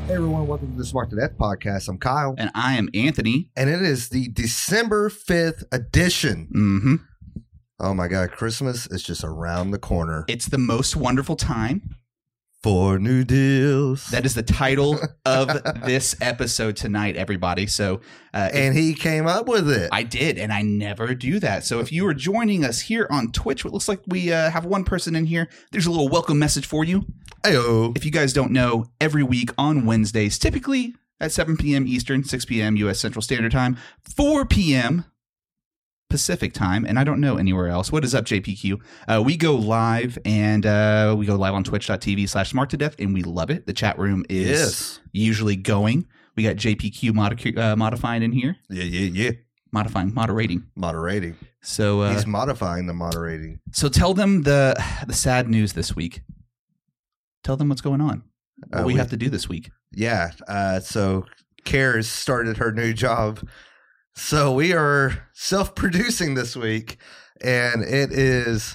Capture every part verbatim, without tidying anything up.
Hey everyone, welcome to the Smart to Death podcast. I'm Kyle. And I am Anthony. And it is the December fifth edition. Mm-hmm. Oh my God, Christmas is just around the corner. It's the most wonderful time. Four new deals. That is the title of this episode tonight, everybody. So, uh, And he came up with it. I did, and I never do that. So if you are joining us here on Twitch, it looks like we uh, have one person in here. There's a little welcome message for you. Ayo. If you guys don't know, every week on Wednesdays, typically at seven p.m. Eastern, six p.m. U S Central Standard Time, four p.m. Pacific Time, and I don't know anywhere else. What is up, J P Q? Uh, we go live, and uh, we go live on twitch.tv slash smart to death, and we love it. The chat room is Yes. usually going. We got J P Q modi- uh, modifying in here. Yeah, yeah, yeah. Modifying, moderating. Moderating. So, uh, He's modifying the moderating. so tell them the the sad news this week. Tell them what's going on. What Uh, we we- have to do this week. Yeah. Uh, so Kara started her new job. So we are self-producing this week, and it is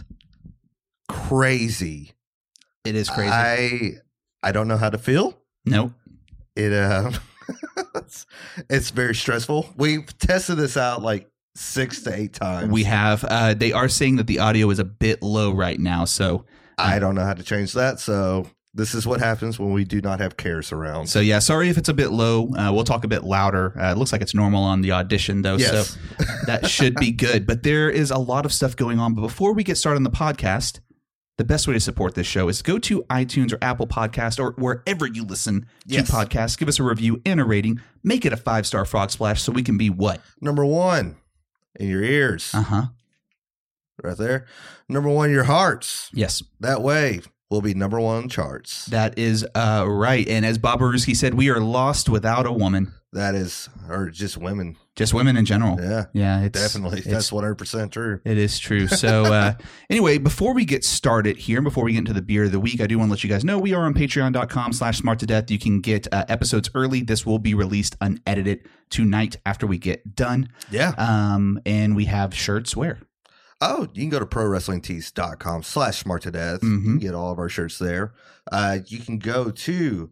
crazy. It is crazy. I I don't know how to feel. nope. It uh, it's, it's very stressful. We've tested this out like six to eight times. We have. Uh, they are saying that the audio is a bit low right now, so I don't know how to change that. So this is what happens when we do not have cares around. so yeah. Sorry if it's a bit low. Uh, we'll talk a bit louder. Uh, it looks like it's normal on the audition though, Yes. so that should be good. But there is a lot of stuff going on. But before we get started on the podcast, the best way to support this show is go to iTunes or Apple Podcast or wherever you listen Yes. to podcasts. Give us a review and a rating. Make it a five star frog splash so we can be what? Number one, in your ears, Uh huh. right there. Number one, your hearts. Yes. That way, we'll be number one on charts. That is uh, right. And as Bob Baruski said, we are lost without a woman. That is, or just women. Just women in general. Yeah, Yeah, it's definitely. it's- That's one hundred percent true. It is true. So uh, anyway, before we get started here, before we get into the beer of the week, I do want to let you guys know we are on patreon.com slash smart to death. You can get uh, episodes early. This will be released unedited tonight after we get done. Yeah. Um, and we have shirts where? Oh, you can go to pro wrestling tees dot com slash smart to death. You Mhm. can get all of our shirts there. Uh, you can go to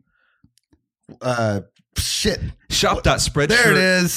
uh shit. Shop.spreadshirt. There it is.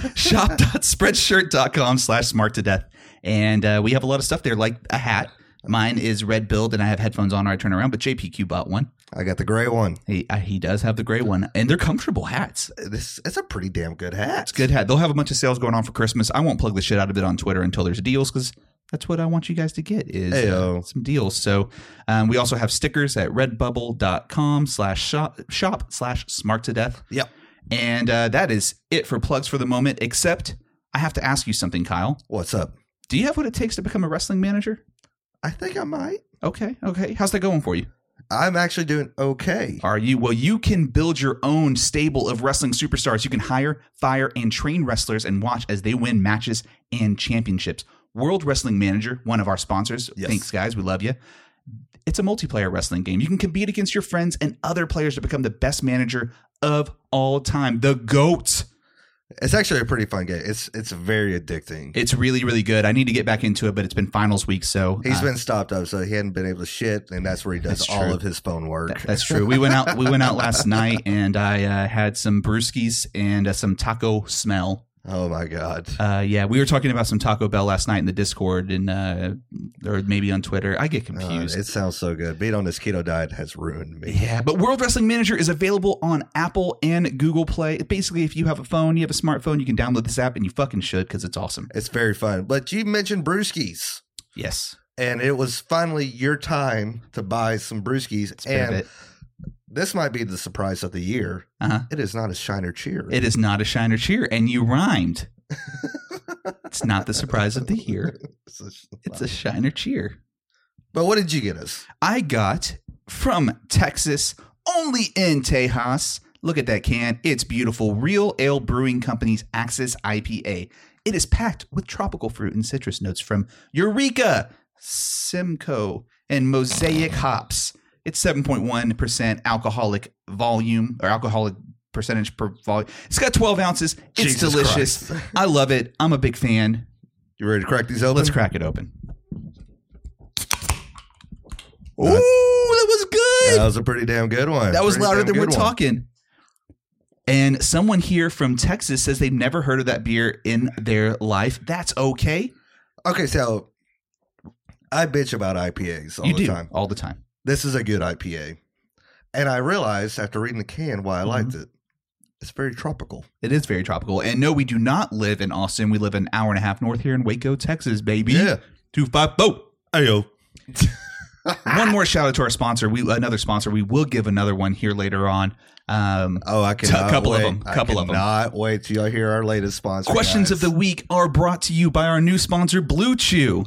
Shop.spreadshirt.com slash smart to death. And uh, we have a lot of stuff there, like a hat. Mine is red billed and I have headphones on or I turn around, but J P Q bought one. I got the gray one. He, uh, he does have the gray one, and they're comfortable hats. This it's a pretty damn good hat. It's a good hat. They'll have a bunch of sales going on for Christmas. I won't plug the shit out of it on Twitter until there's deals because that's what I want you guys to get is uh, Ayo. some deals. So um, we also have stickers at redbubble.com slash shop shop slash smart to death. Yep. And uh, that is it for plugs for the moment, except I have to ask you something, Kyle. What's up? Do you have what it takes to become a wrestling manager? I think I might. Okay. Okay. How's that going for you? I'm actually doing okay. Are you? Well, you can build your own stable of wrestling superstars. You can hire, fire, and train wrestlers and watch as they win matches and championships. World Wrestling Manager, one of our sponsors. Yes. Thanks, guys. We love you. It's a multiplayer wrestling game. You can compete against your friends and other players to become the best manager of all time. The GOAT. It's actually a pretty fun game. It's it's very addicting. It's really, really good. I need to get back into it, but it's been finals week, so He's uh, been stopped up, so he hadn't been able to shit, and that's where he does That's all true. of his phone work. That- That's true. We went out. We went out last night, and I uh, had some brewskis and uh, some taco smell. Oh my god. Uh, yeah, we were talking about some Taco Bell last night in the Discord, and uh, or maybe on Twitter. I get Uh, confused. it sounds so good. Being on this keto diet has ruined me. yeah, but World Wrestling Manager is available on Apple and Google Play. Basically, if you have a phone, you have a smartphone, you can download this app, and you fucking should because it's awesome. It's very fun. But you mentioned brewskis, Yes, and it was finally your time to buy some brewskis. it's been a And bit. this might be the surprise of the year. Uh-huh. It is not a Shiner Cheer. It is not a Shiner Cheer, and you rhymed. It's not the surprise of the year. It's a- It's a Shiner Cheer. But what did you get us? I got from Texas, only in Tejas. Look at that can. It's beautiful. Real Ale Brewing Company's Axis I P A. It is packed with tropical fruit and citrus notes from Eureka, Simcoe, and Mosaic hops. It's seven point one percent alcoholic volume or alcoholic percentage per volume. It's got twelve ounces. It's Jesus delicious. Christ. I love it. I'm a big fan. You ready to crack these open? Let's crack it open. Ooh, that was good. That was a pretty damn good one. That was Pretty louder damn than we're good one. talking. And someone here from Texas says they've never heard of that beer in their life. That's okay. Okay, so I bitch about I P As all You the do time. all the time. This is a good I P A. And I realized after reading the can why I Mm-hmm. liked it. It's very tropical. It is very tropical. And no, we do not live in Austin. We live an hour and a half north here in Waco, Texas, baby. Yeah. two five oh. Ayo. One more shout out to our sponsor. We another sponsor. We will give another one here later on. Um, Oh, I cannot a couple wait. of them. A couple I of them. cannot wait till y'all hear our latest sponsor. Questions guys. of the week are brought to you by our new sponsor, Blue Chew.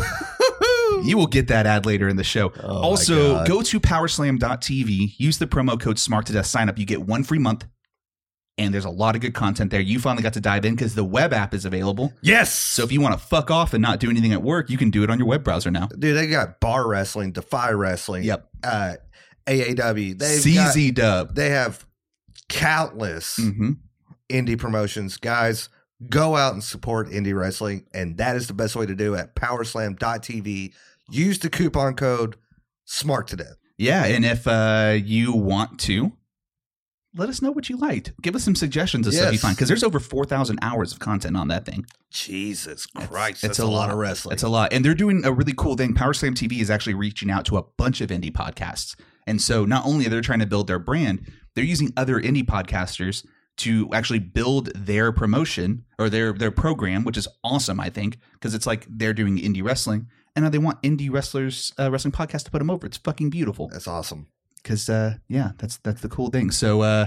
Ooh. You will get that ad later in the show. Oh my also, God. go to powerslam dot t v. Use the promo code SMART to Death. Sign up. You get one free month. And there's a lot of good content there. You finally got to dive in because the web app is available. Yes. So if you want to fuck off and not do anything at work, you can do it on your web browser now. Dude, they got Bar Wrestling, Defy Wrestling. Yep. Uh, A A W. They've C got- Z Dub. They have countless Mm-hmm. indie promotions. Guys, go out and support indie wrestling, and that is the best way to do it at powerslam dot t v. Use the coupon code SMART to Death. Yeah, and if uh, you want to, let us know what you liked. Give us some suggestions of stuff you Yes. find, because there's over four thousand hours of content on that thing. Jesus Christ, It's that's a lot of wrestling. It's a lot. And they're doing a really cool thing. PowerSlam T V is actually reaching out to a bunch of indie podcasts. And so not only are they trying to build their brand, they're using other indie podcasters to actually build their promotion or their their program, which is awesome, I think, because it's like they're doing indie wrestling. And now they want indie wrestlers, uh, wrestling podcasts to put them over. It's fucking beautiful. That's awesome. Because, uh, yeah, that's that's the cool thing. So uh,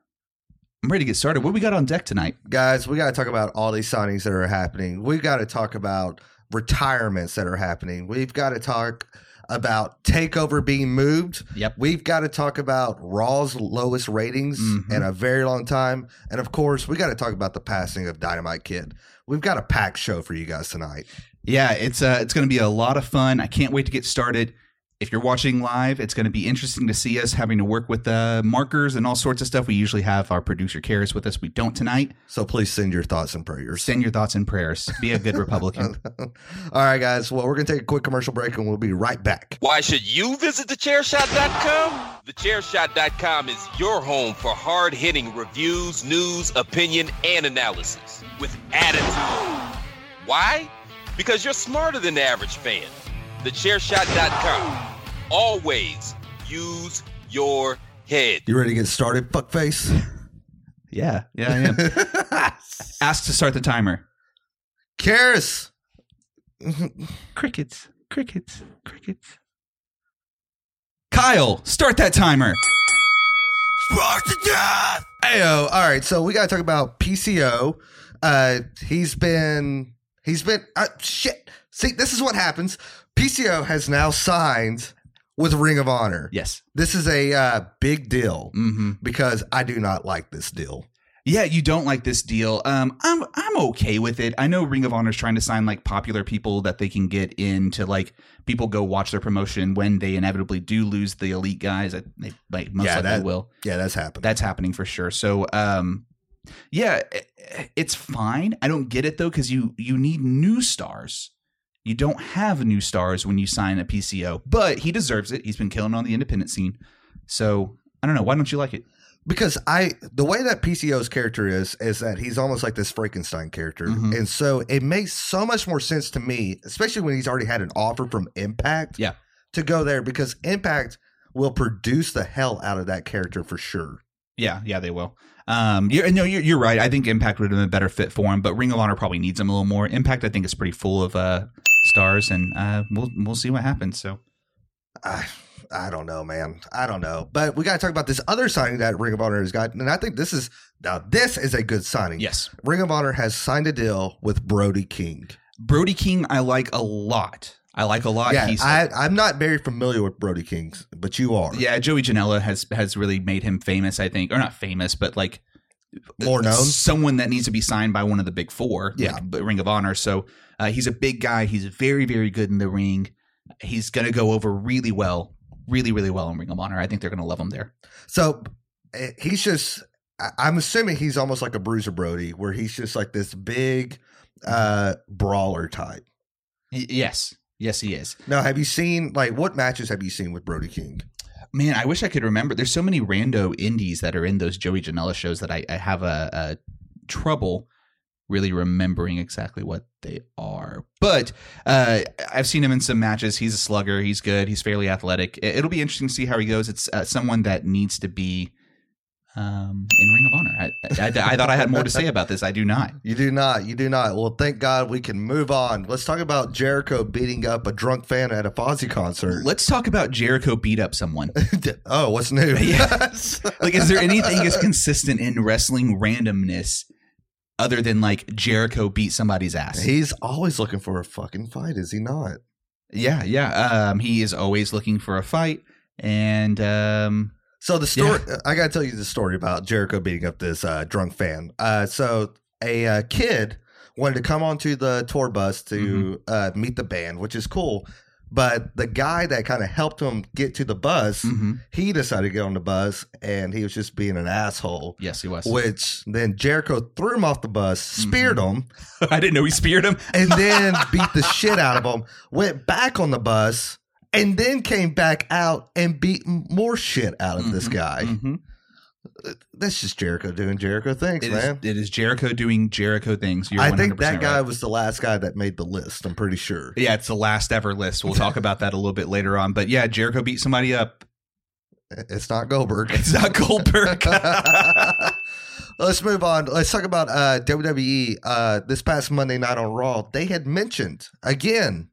I'm ready to get started. What we got on deck tonight? Guys, we got to talk about all these signings that are happening. We've got to talk about retirements that are happening. We've got to talk about TakeOver being moved. Yep. We've got to talk about Raw's lowest ratings Mhm. in a very long time. And of course, we got to talk about the passing of Dynamite Kid. We've got a packed show for you guys tonight. Yeah, it's uh, it's going to be a lot of fun. I can't wait to get started. If you're watching live, it's going to be interesting to see us having to work with uh, markers and all sorts of stuff. We usually have our producer Karis with us. We don't tonight. So please send your thoughts and prayers. Send your thoughts and prayers. Be a good Republican. All right, guys. Well, we're going to take a quick commercial break and we'll be right back. Why should you visit the chair shot dot com? the chair shot dot com is your home for hard-hitting reviews, news, opinion, and analysis with attitude. Why? Because you're smarter than the average fan. the chair shot dot com. Always use your head. You ready to get started, fuckface? Yeah, yeah, I am. Ask to start the timer. Karis. Crickets, crickets, crickets. Kyle, start that timer. Ayo. All right, so we got to talk about P C O. Uh, he's been, he's been, uh, shit. See, this is what happens. P C O has now signed with Ring of Honor. Yes. This is a uh, big deal Mm-hmm. because I do not like this deal. Yeah, you don't like this deal. Um, I'm I'm okay with it. I know Ring of Honor is trying to sign like popular people that they can get in to like people go watch their promotion when they inevitably do lose the elite guys. I, they like most Yeah, likely that- will. Yeah, that's happened. That's happening for sure. So, um, yeah, i- it's fine. I don't get it though because you you need new stars. You don't have new stars when you sign a P C O, but he deserves it. He's been killing on the independent scene. So I don't know. Why don't you like it? Because I, the way that P C O's character is, is that he's almost like this Frankenstein character. Mhm. And so it makes so much more sense to me, especially when he's already had an offer from Impact Yeah. to go there because Impact will produce the hell out of that character for sure. Yeah, yeah, they will. Um, you're, no, you're, you're right. I think Impact would have been a better fit for him, but Ring of Honor probably needs him a little more. Impact, I think, is pretty full of uh, stars, and uh, we'll we'll see what happens. So, I, I don't know, man. I don't know. But we got to talk about this other signing that Ring of Honor has got. And I think this is, now this is a good signing. yes, Ring of Honor has signed a deal with Brody King. Brody King, I like a lot. I like a lot. yeah, He's, I, I'm not very familiar with Brody King, but you are. yeah, Joey Janela has has really made him famous. I think, or not famous, but like More known. someone that needs to be signed by one of the big four. Yeah. like, but Ring of Honor. So uh, he's a big guy. He's very very good in the ring. He's gonna go over really well. Really, really well in Ring of Honor. I think they're going to love him there. So eh, he's just, I- I'm assuming he's almost like a Bruiser Brody, where he's just like this big uh, brawler type. Y- yes. Yes, he is. Now, have you seen, like, what matches have you seen with Brody King? Man, I wish I could remember. There's so many rando indies that are in those Joey Janela shows that I, I have a, a trouble really remembering exactly what they are. But uh, I've seen him in some matches. He's a slugger. He's good. He's fairly athletic. It'll be interesting to see how he goes. It's uh, someone that needs to be um, in Ring of Honor. I, I, I thought I had more to say about this. I do not. You do not. You do not. Well, thank God we can move on. Let's talk about Jericho beating up a drunk fan at a Fozzy concert. Let's talk about Jericho beat up someone. Oh, what's new? Yes. Like, is there anything as consistent in wrestling randomness other than like Jericho beat somebody's ass? He's always looking for a fucking fight, is he not? Yeah, yeah. Um, he is always looking for a fight. And um, so the story, yeah. I got to tell you the story about Jericho beating up this uh, drunk fan. Uh, so a uh, kid wanted to come onto the tour bus to mm-hmm. uh, meet the band, which is cool. But the guy that kind of helped him get to the bus, mm-hmm. he decided to get on the bus, and he was just being an asshole. Yes, he was. Which then Jericho threw him off the bus, speared mm-hmm. him. I didn't know he speared him. And then beat the shit out of him, went back on the bus, and then came back out and beat more shit out of mm-hmm. this guy. Mm-hmm. That's just Jericho doing Jericho things, it man. Is, it is Jericho doing Jericho things. You're I think that guy right. was the last guy that made the list. I'm pretty sure. Yeah, it's the last ever list. We'll talk about that a little bit later on. But yeah, Jericho beat somebody up. It's not Goldberg. It's not Goldberg. Let's move on. Let's talk about uh, W W E. Uh, this past Monday night on Raw, they had mentioned again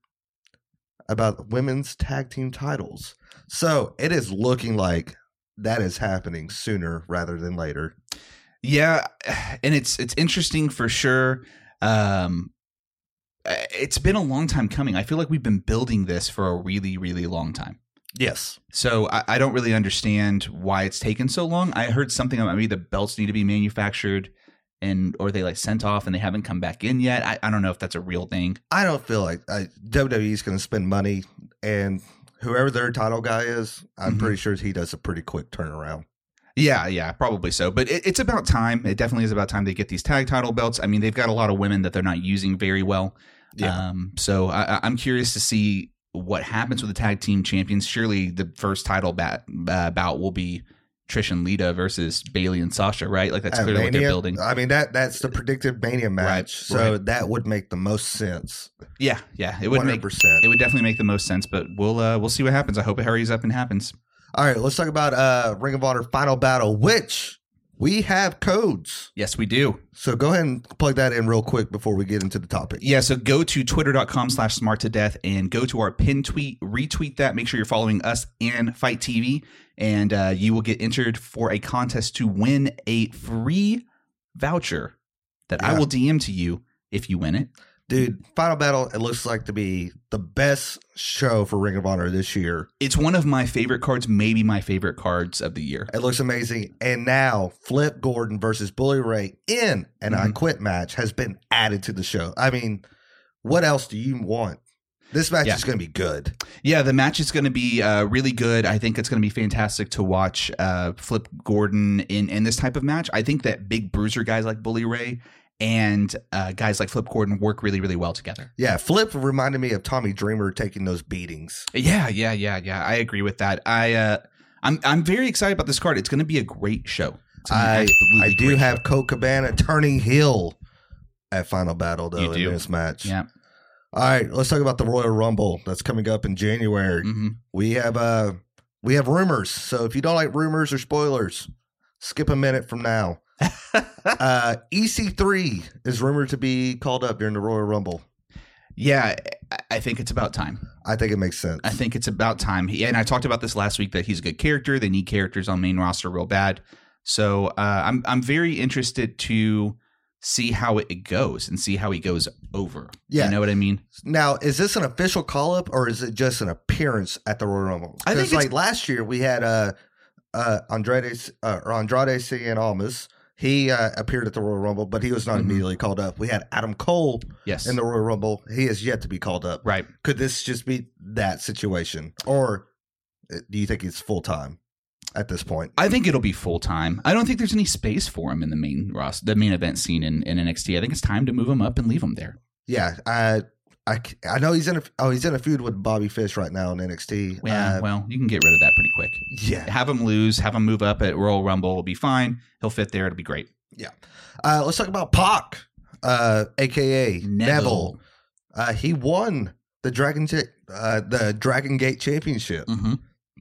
about women's tag team titles. So it is looking like that is happening sooner rather than later. Yeah, and it's it's interesting for sure. Um, it's been a long time coming. I feel like we've been building this for a really, really long time. Yes. So I, I don't really understand why it's taken so long. I heard something about maybe the belts need to be manufactured and or they like sent off and they haven't come back in yet. I, I don't know if that's a real thing. I don't feel like uh, W W E is going to spend money, and whoever their title guy is, I'm mm-hmm. pretty sure he does a pretty quick turnaround. Yeah, yeah, probably so. But it, it's about time. It definitely is about time they get these tag title belts. I mean, they've got a lot of women that they're not using very well. Yeah. Um, so I, I'm curious to see what happens with the tag team champions. Surely the first title bat, uh, bout will be Trish and Lita versus Bayley and Sasha, right? Like that's At clearly Mania, what they're building. I mean, that that's the predicted Mania match. Right, so right. that would make the most sense. Yeah, yeah, it would one hundred percent. make it would definitely make the most sense. But we'll uh, we'll see what happens. I hope it hurries up and happens. All right, let's talk about uh, Ring of Honor Final Battle, which we have codes. Yes, we do. So go ahead and plug that in real quick before we get into the topic. Yeah, so go to twitter.com slash smart to death and go to our pin tweet, retweet that. Make sure you're following us and Fight T V, and uh, you will get entered for a contest to win a free voucher that yeah. I will D M to you if you win it. Dude, Final Battle, it looks like to be the best show for Ring of Honor this year. It's one of my favorite cards, maybe my favorite cards of the year. It looks amazing. And now Flip Gordon versus Bully Ray in an mm-hmm. I Quit match has been added to the show. I mean, what else do you want? This match yeah. is going to be good. Yeah, the match is going to be uh, really good. I think it's going to be fantastic to watch uh, Flip Gordon in, in this type of match. I think that big bruiser guys like Bully Ray and uh, guys like Flip Gordon work really, really well together. Yeah, Flip reminded me of Tommy Dreamer taking those beatings. Yeah, yeah, yeah, yeah. I agree with that. I, uh, I'm, I'm very excited about this card. It's going to be a great show. I, I do have show. Colt Cabana turning heel at Final Battle though in this match. Yeah. All right, let's talk about the Royal Rumble that's coming up in January. Mm-hmm. We have uh, we have rumors. So if you don't like rumors or spoilers, skip a minute from now. uh, E C three is rumored to be called up during the Royal Rumble. Yeah, I think it's about time. I think it makes sense. I think it's about time. He, and I talked about this last week that he's a good character. They need characters on main roster real bad. So uh, I'm I'm very interested to see how it goes and see how he goes over. Yeah. You know what I mean? Now, is this an official call up or is it just an appearance at the Royal Rumble? I think like last year we had uh, uh, Andrade uh, or Andrade Cien Almas. He uh, appeared at the Royal Rumble, but he was not mm-hmm. immediately called up. We had Adam Cole yes. in the Royal Rumble. He has yet to be called up. Right. Could this just be that situation? Or do you think it's full-time at this point? I think it'll be full-time. I don't think there's any space for him in the main roster, the main event scene in, in N X T. I think it's time to move him up and leave him there. Yeah. I, I, I know he's in a oh he's in a feud with Bobby Fish right now in N X T. Yeah, Uh, well, you can get rid of that pretty quick. yeah, Have him lose, have him move up at Royal Rumble. It'll be fine. He'll fit there. It'll be great. yeah. Uh, let's talk about Pac, uh, aka Neville. Neville. Uh, he won the Dragon J- uh, the Dragon Gate Championship. Mm-hmm.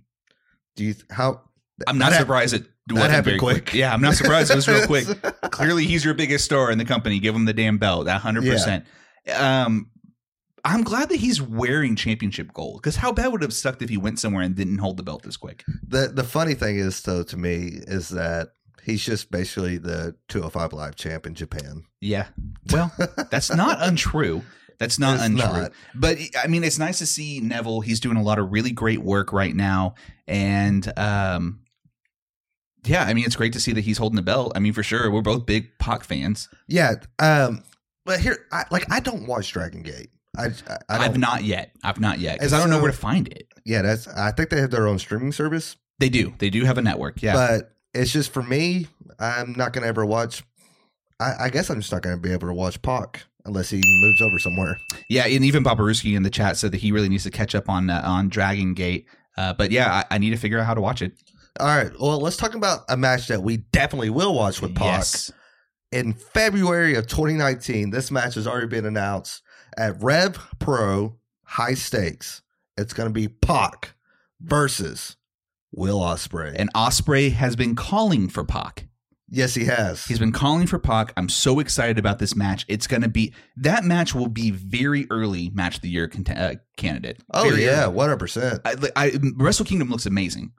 Do you how? I'm not that surprised it that wasn't happened very quick. quick. Yeah, I'm not surprised it was real quick. Clearly, he's your biggest star in the company. Give him the damn belt. That one hundred percent. Um, I'm glad that he's wearing championship gold because how bad would it have sucked if he went somewhere and didn't hold the belt this quick? The the funny thing is though to me is that he's just basically the two oh five Live champ in Japan. Yeah. Well, that's not untrue. That's not It's untrue. not. But I mean, it's nice to see Neville. He's doing a lot of really great work right now. And um, yeah, I mean, it's great to see that he's holding the belt. I mean, for sure. We're both big Pac fans. Yeah, um, but here, I, like, I don't watch Dragon Gate. I, I, I I've don't, not yet. I've not yet because And I don't know so- where to find it. yeah, that's. I think they have their own streaming service, They do. They do have a network. Yeah. but it's just for me. I'm not gonna ever watch. I, I guess I'm just not gonna be able to watch Pac unless he moves over somewhere. Yeah, and even Paparuski in the chat said that he really needs to catch up on uh, on Dragon Gate. Uh, but yeah, I, I need to figure out how to watch it. All right, well, let's talk about a match that we definitely will watch with Pac. Yes. In February of twenty nineteen, this match has already been announced at Rev Pro High Stakes. It's going to be Pac versus Will Ospreay. And Ospreay has been calling for Pac. Yes, he has. He's been calling for Pac. I'm so excited about this match. It's going to be that match will be very early match of the year cont- uh, candidate. oh, Very yeah, early. one hundred percent. I, I, Wrestle Kingdom looks amazing.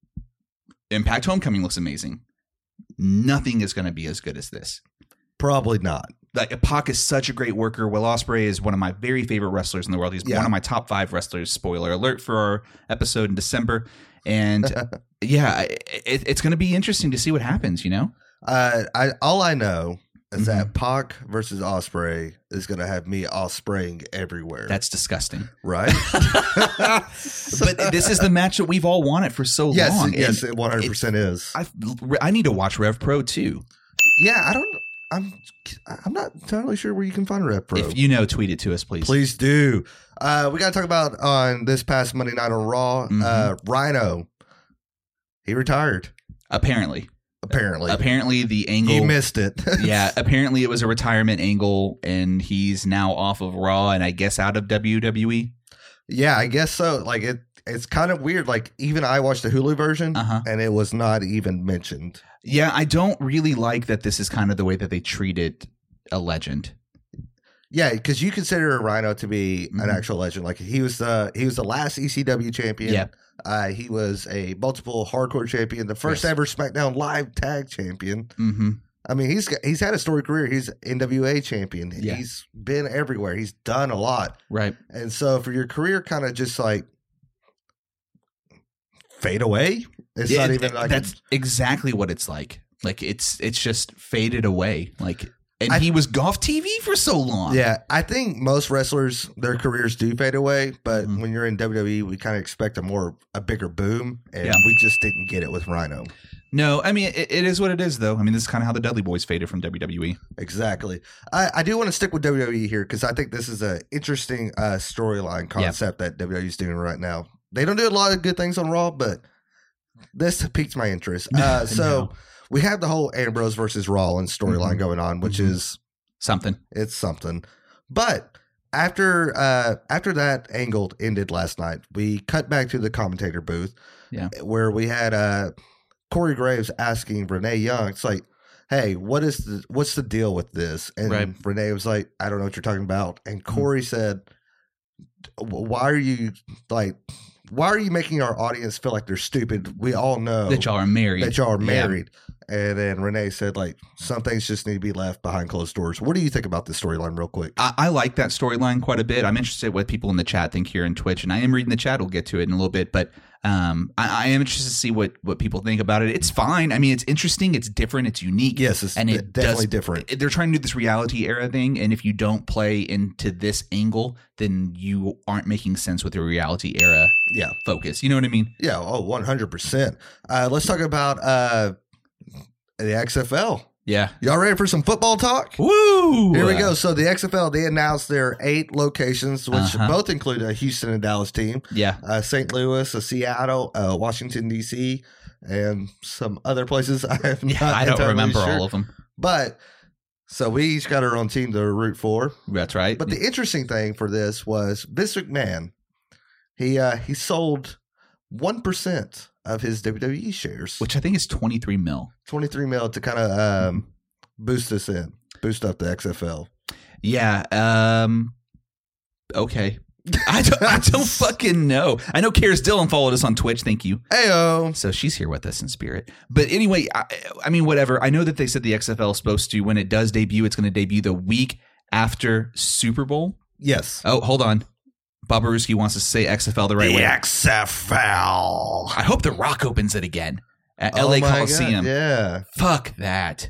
Impact Homecoming looks amazing. Nothing is going to be as good as this. Probably not. Like Pac is such a great worker. Will Ospreay is one of my very favorite wrestlers in the world. He's Yeah. one of my top five wrestlers. Spoiler alert for our episode in December. And yeah, it, it's going to be interesting to see what happens. You know, Uh, I All I know is Mm-hmm. that Pac versus Ospreay is going to have me Ospreying everywhere. that's disgusting. right. But this is the match that we've all wanted for so yes, long. yes, And it one hundred percent is. I I need to watch Rev Pro too. Yeah, I don't. I'm. I'm not entirely sure where you can find Rev Pro. If you know, tweet it to us, please. Please do. Uh, we got to talk about on this past Monday night on Raw. Mhm. Uh, Rhino, he retired. Apparently, Apparently, apparently the angle. he missed it. Yeah, apparently it was a retirement angle, and he's now off of Raw, and I guess out of W W E. yeah, I guess so. Like it, it's kind of weird. Like even I watched the Hulu version, Uh-huh. and it was not even mentioned. Yeah, I don't really like that. This is kind of the way that they treated a legend. Yeah, because you consider Rhino to be Mhm. an actual legend. Like he was the he was the last E C W champion. Yeah. Uh, he was a multiple hardcore champion, the first Yes. ever SmackDown Live tag champion. Mm-hmm. I mean, he's got, he's had a storied career. He's N W A champion. Yeah. He's been everywhere. He's done a lot. Right. And so for your career kind of just like fade away, it's Yeah, not it- even like that's exactly what it's like. Like it's it's just faded away. Like, and I- he was Golf T V for so long. yeah, I think most wrestlers their careers do fade away, but Mhm. when you're in W W E, we kind of expect a more a bigger boom, and Yeah. we just didn't get it with Rhino. No, I mean it, it is what it is, though. I mean, this is kind of how the Dudley Boys faded from W W E. Exactly. I, I do want to stick with W W E here because I think this is an interesting uh, storyline concept that W W E is doing right now. They don't do a lot of good things on Raw, but this piqued my interest. Uh, so No. we have the whole Ambrose versus Rollins storyline Mhm. going on, which Mhm. is Something. it's something. But after uh, after that angle ended last night, we cut back to the commentator booth, Yeah. where we had uh, Corey Graves asking Renee Young. It's like, hey, what is the what's the deal with this? And Right. Renee was like, I don't know what you're talking about. And Corey said, why are you like, why are you making our audience feel like they're stupid? We all know That y'all are married. that y'all are Yeah. married. And then Renee said, like, some things just need to be left behind closed doors. What do you think about this storyline, real quick? I, I like that storyline quite a bit. I'm interested what people in the chat think here in Twitch, and I am reading the chat. We'll get to it in a little bit, but um, I, I am interested to see what what people think about it. It's fine. I mean, it's interesting. It's different. It's unique. Yes, it's and de- it definitely does, different. They're trying to do this reality era thing, and if you don't play into this angle, then you aren't making sense with your reality era Yeah. focus. You know what I mean? Yeah. Oh, one hundred percent. Uh, let's talk about uh, the X F L. Yeah. Y'all ready for some football talk? Woo! Here we go. So the X F L, they announced their eight locations, which Uh-huh. both include a Houston and Dallas team, Yeah. uh, Saint Louis, a Seattle, uh, Washington, D C, and some other places. I have not Yeah, I don't entirely remember sure. all of them. But so we each got our own team to root for. That's right. But the interesting thing for this was Vince McMahon. He uh, he sold one percent of his W W E shares, Which I think is twenty-three mil. twenty-three mil, to kind of um, boost us in, boost up the X F L. Yeah. Um. Okay. I don't, I don't fucking know. I know Karis Dillon followed us on Twitch. Thank you. Heyo. So she's here with us in spirit. But anyway, I, I mean, whatever. I know that they said the X F L is supposed to, when it does debut, it's going to debut the week after Super Bowl. Yes. Oh, hold on. Bobaruski wants us to say X F L the right way. X F L. I hope The Rock opens it again at Oh L A my Coliseum. God, yeah. Fuck that.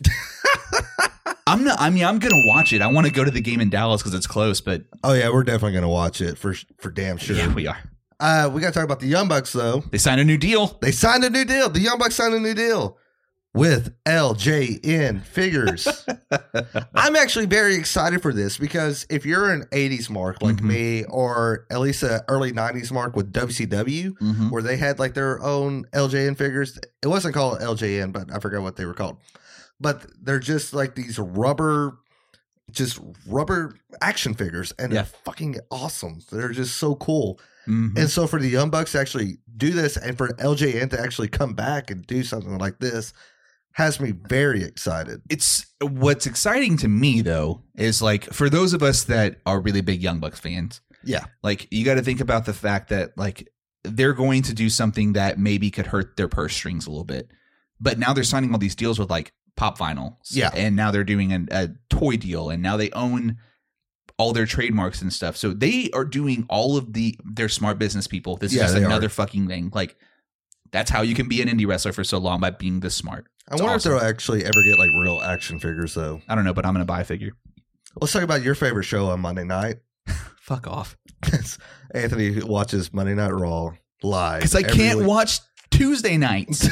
I'm not. I mean, I'm gonna watch it. I want to go to the game in Dallas because it's close. But Oh yeah, we're definitely gonna watch it for for damn sure. yeah, we are. Uh, we got to talk about the Young Bucks though. They signed a new deal. They signed a new deal. The Young Bucks signed a new deal with L J N Figures. I'm actually very excited for this because if you're an eighties mark like Mhm. me, or at least a early nineties mark with W C W, Mhm. where they had like their own L J N figures. It wasn't called L J N, but I forgot what they were called. But they're just like these rubber, just rubber action figures, and Yeah. they're fucking awesome. They're just so cool. Mhm. And so for the Young Bucks to actually do this, and for L J N to actually come back and do something like this, has me very excited. It's what's exciting to me though is like for those of us that are really big Young Bucks fans, Yeah. like you got to think about the fact that like they're going to do something that maybe could hurt their purse strings a little bit, but now they're signing all these deals with like Pop Vinyl, Yeah. and now they're doing a, a toy deal, and now they own all their trademarks and stuff. So they are doing all of the they're smart business people. This Yeah, is just they another are. fucking thing. Like that's how you can be an indie wrestler for so long, by being this smart. I It's wonder awesome. if they'll actually ever get like real action figures though. I don't know, but I'm gonna buy a figure. Let's talk about your favorite show on Monday night. Fuck off. Anthony who watches Monday Night Raw live. Because I every can't week. watch Tuesday nights.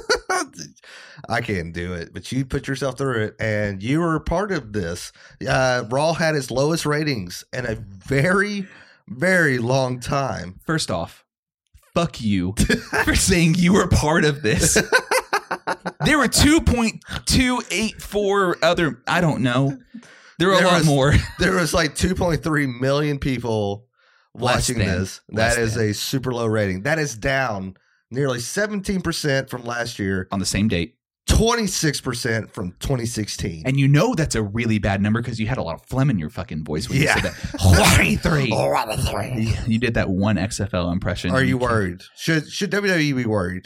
I can't do it, but you put yourself through it, and you were part of this. Uh, Raw had its lowest ratings in a very, very long time. First off, fuck you for saying you were part of this. There were two point two eight four other, I don't know. There were a There lot was- more. There was like two point three million people Less watching than. this. Less That is than. a super low rating. That is down nearly seventeen percent from last year, On the same date. twenty-six percent from twenty sixteen. And you know that's a really bad number because you had a lot of phlegm in your fucking voice when Yeah. you said that. twenty-three. Are You did that one X F L impression. you worried? Should should W W E be worried?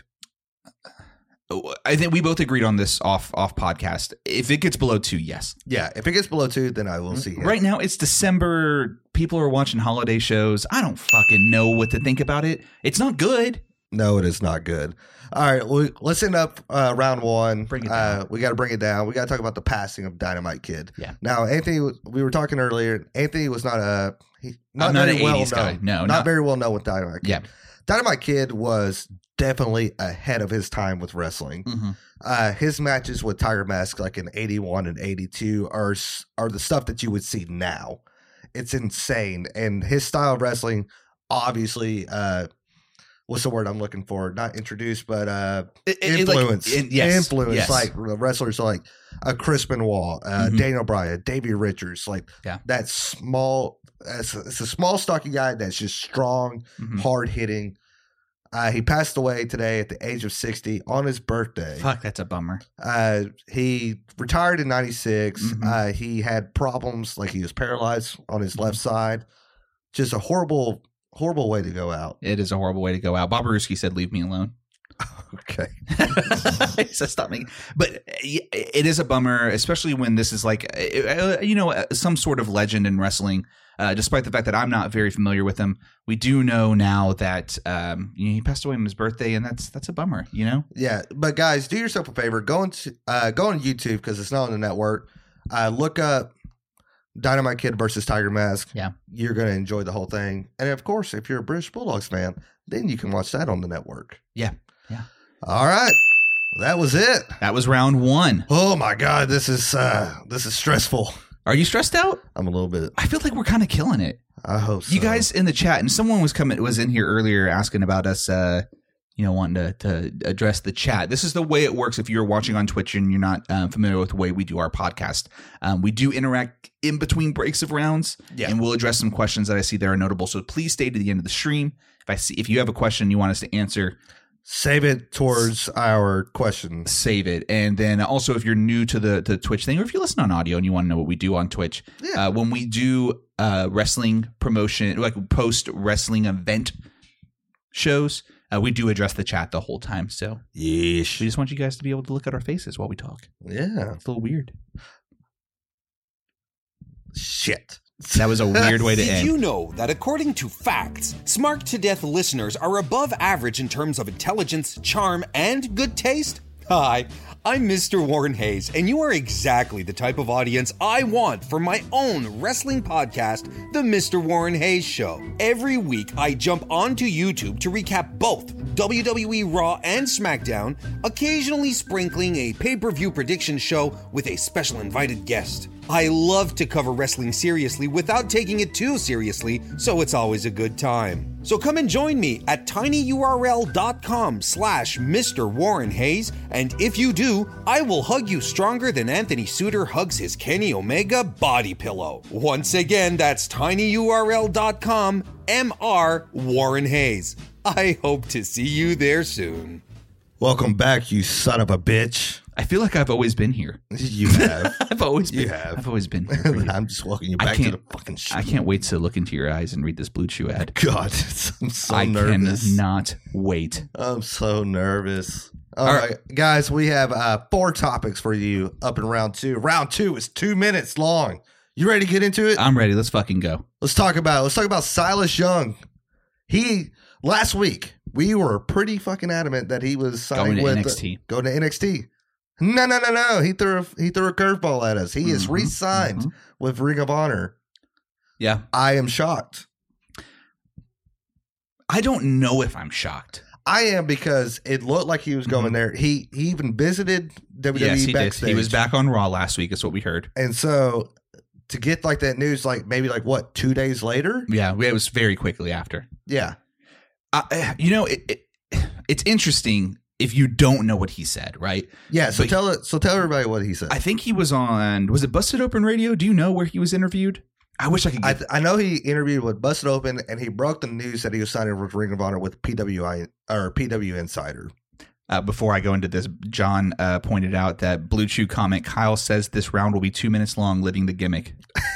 I think we both agreed on this off off podcast. If it gets below two, yes. Yeah, if it gets below two, then I will see it. Right now, it's December. People are watching holiday shows. I don't fucking know what to think about it. It's not good. No, it is not good. All right, well, let's end up uh, round one. Bring it Uh, down. we got to bring it down. We got to talk about the passing of Dynamite Kid. Yeah. Now, Anthony, we were talking earlier. Anthony was not a he, not I'm not very an well eighties known. guy. No, not, not- very well known with Dynamite Kid. Yeah. Dynamite Kid was definitely ahead of his time with wrestling. Mm-hmm. Uh, his matches with Tiger Mask, like in eighty-one and eighty-two, are s- are the stuff that you would see now. It's insane, and his style of wrestling, obviously, uh, what's the word I'm looking for? Not introduced, but uh, It- it- like, influence. in- yes, influence, yes. like wrestlers like a Chris Benoit, uh, Mhm. Daniel Bryan, Davey Richards, like Yeah. that small. It's a, it's a small, stocky guy that's just strong, Mhm. hard hitting. Uh, he passed away today at the age of sixty on his birthday. Fuck, that's a bummer. Uh, he retired in ninety-six. Mhm. Uh, he had problems, like he was paralyzed on his left side. Just a horrible, horrible way to go out. It is a horrible way to go out. Bob Ruski said, "Leave me alone." Okay. He said, "Stop me." But yeah, it is a bummer, especially when this is like, uh, you know, some sort of legend in wrestling. Uh, despite the fact that I'm not very familiar with him, we do know now that um, you know, he passed away on his birthday, and that's that's a bummer. You know, Yeah, but guys, do yourself a favor. Go into uh, go on YouTube because it's not on the network. Uh, look up Dynamite Kid versus Tiger Mask. Yeah. You're gonna enjoy the whole thing. And of course, if you're a British Bulldogs fan, then you can watch that on the network. Yeah. Yeah. All right. That was it. That was round one. Oh my God, this is uh, this is stressful. Are you stressed out? I'm a little bit. I feel like we're kind of killing it. I hope so. You guys in the chat, and someone was coming was in here earlier asking about us, uh, you know, wanting to, to address the chat. This is the way it works if you're watching on Twitch and you're not um, familiar with the way we do our podcast. Um, we do interact in between breaks of rounds, yeah. and we'll address some questions that I see that are notable. So please stay to the end of the stream. If I see if you have a question you want us to answer, save it towards our question. Save it. And then also, if you're new to the, the Twitch thing, or if you listen on audio and you want to know what we do on Twitch, yeah. uh, when we do uh, wrestling promotion, like post wrestling event shows, uh, we do address the chat the whole time. So Yeesh. we just want you guys to be able to look at our faces while we talk. Yeah. It's a little weird. Shit. That was a weird way to Did end. you know that according to facts, Smart to Death listeners are above average in terms of intelligence, charm, and good taste? Hi, I'm Mister Warren Hayes, and you are exactly the type of audience I want for my own wrestling podcast, The Mister Warren Hayes Show. Every week, I jump onto YouTube to recap both W W E Raw and SmackDown, occasionally sprinkling a pay-per-view prediction show with a special invited guest. I love to cover wrestling seriously without taking it too seriously, so it's always a good time. So come and join me at tinyurl.com slash Mr. Warren Hayes, and if you do, I will hug you stronger than Anthony Suter hugs his Kenny Omega body pillow. Once again, that's tinyurl.com M R Warren Hayes. I hope to see you there soon. Welcome back, you son of a bitch. I feel like I've always been here. You have. I've always been. You have. I've always been here. For you. I'm just walking you I back to can't- the fucking shit. I can't wait to look into your eyes and read this Blue Chew ad. God, I'm so I nervous. cannot wait. I'm so nervous. All All right, guys, we have uh, four topics for you up in round two. Round two is two minutes long. You ready to get into it? I'm ready. Let's fucking go. Let's talk about let's talk about Silas Young. He last week we were pretty fucking adamant that he was signing Going to with N X T. going to N X T. No, no, no, no. He threw a, he threw a curveball at us. He is Mhm, re-signed mhm. with Ring of Honor. Yeah. I am shocked. I don't know if I'm shocked. I am because it looked like he was going Mhm. there. He he even visited W W E Yes, he backstage. did. He was back on Raw last week. Is what we heard. And so to get like that news, like maybe like what, two days later? Yeah, it was very quickly after. Yeah. Uh, you know, it, it, it's interesting if you don't know what he said, right? Yeah. So But- tell it. So tell everybody what he said. I think he was on. Was it Busted Open Radio? Do you know where he was interviewed? I wish I could. I, Get, I know he interviewed with Busted Open, and he broke the news that he was signing with Ring of Honor with P W I or P W Insider. uh, before I go into this, John uh, pointed out that Blue Chew comment. Kyle says this round will be two minutes long, living the gimmick.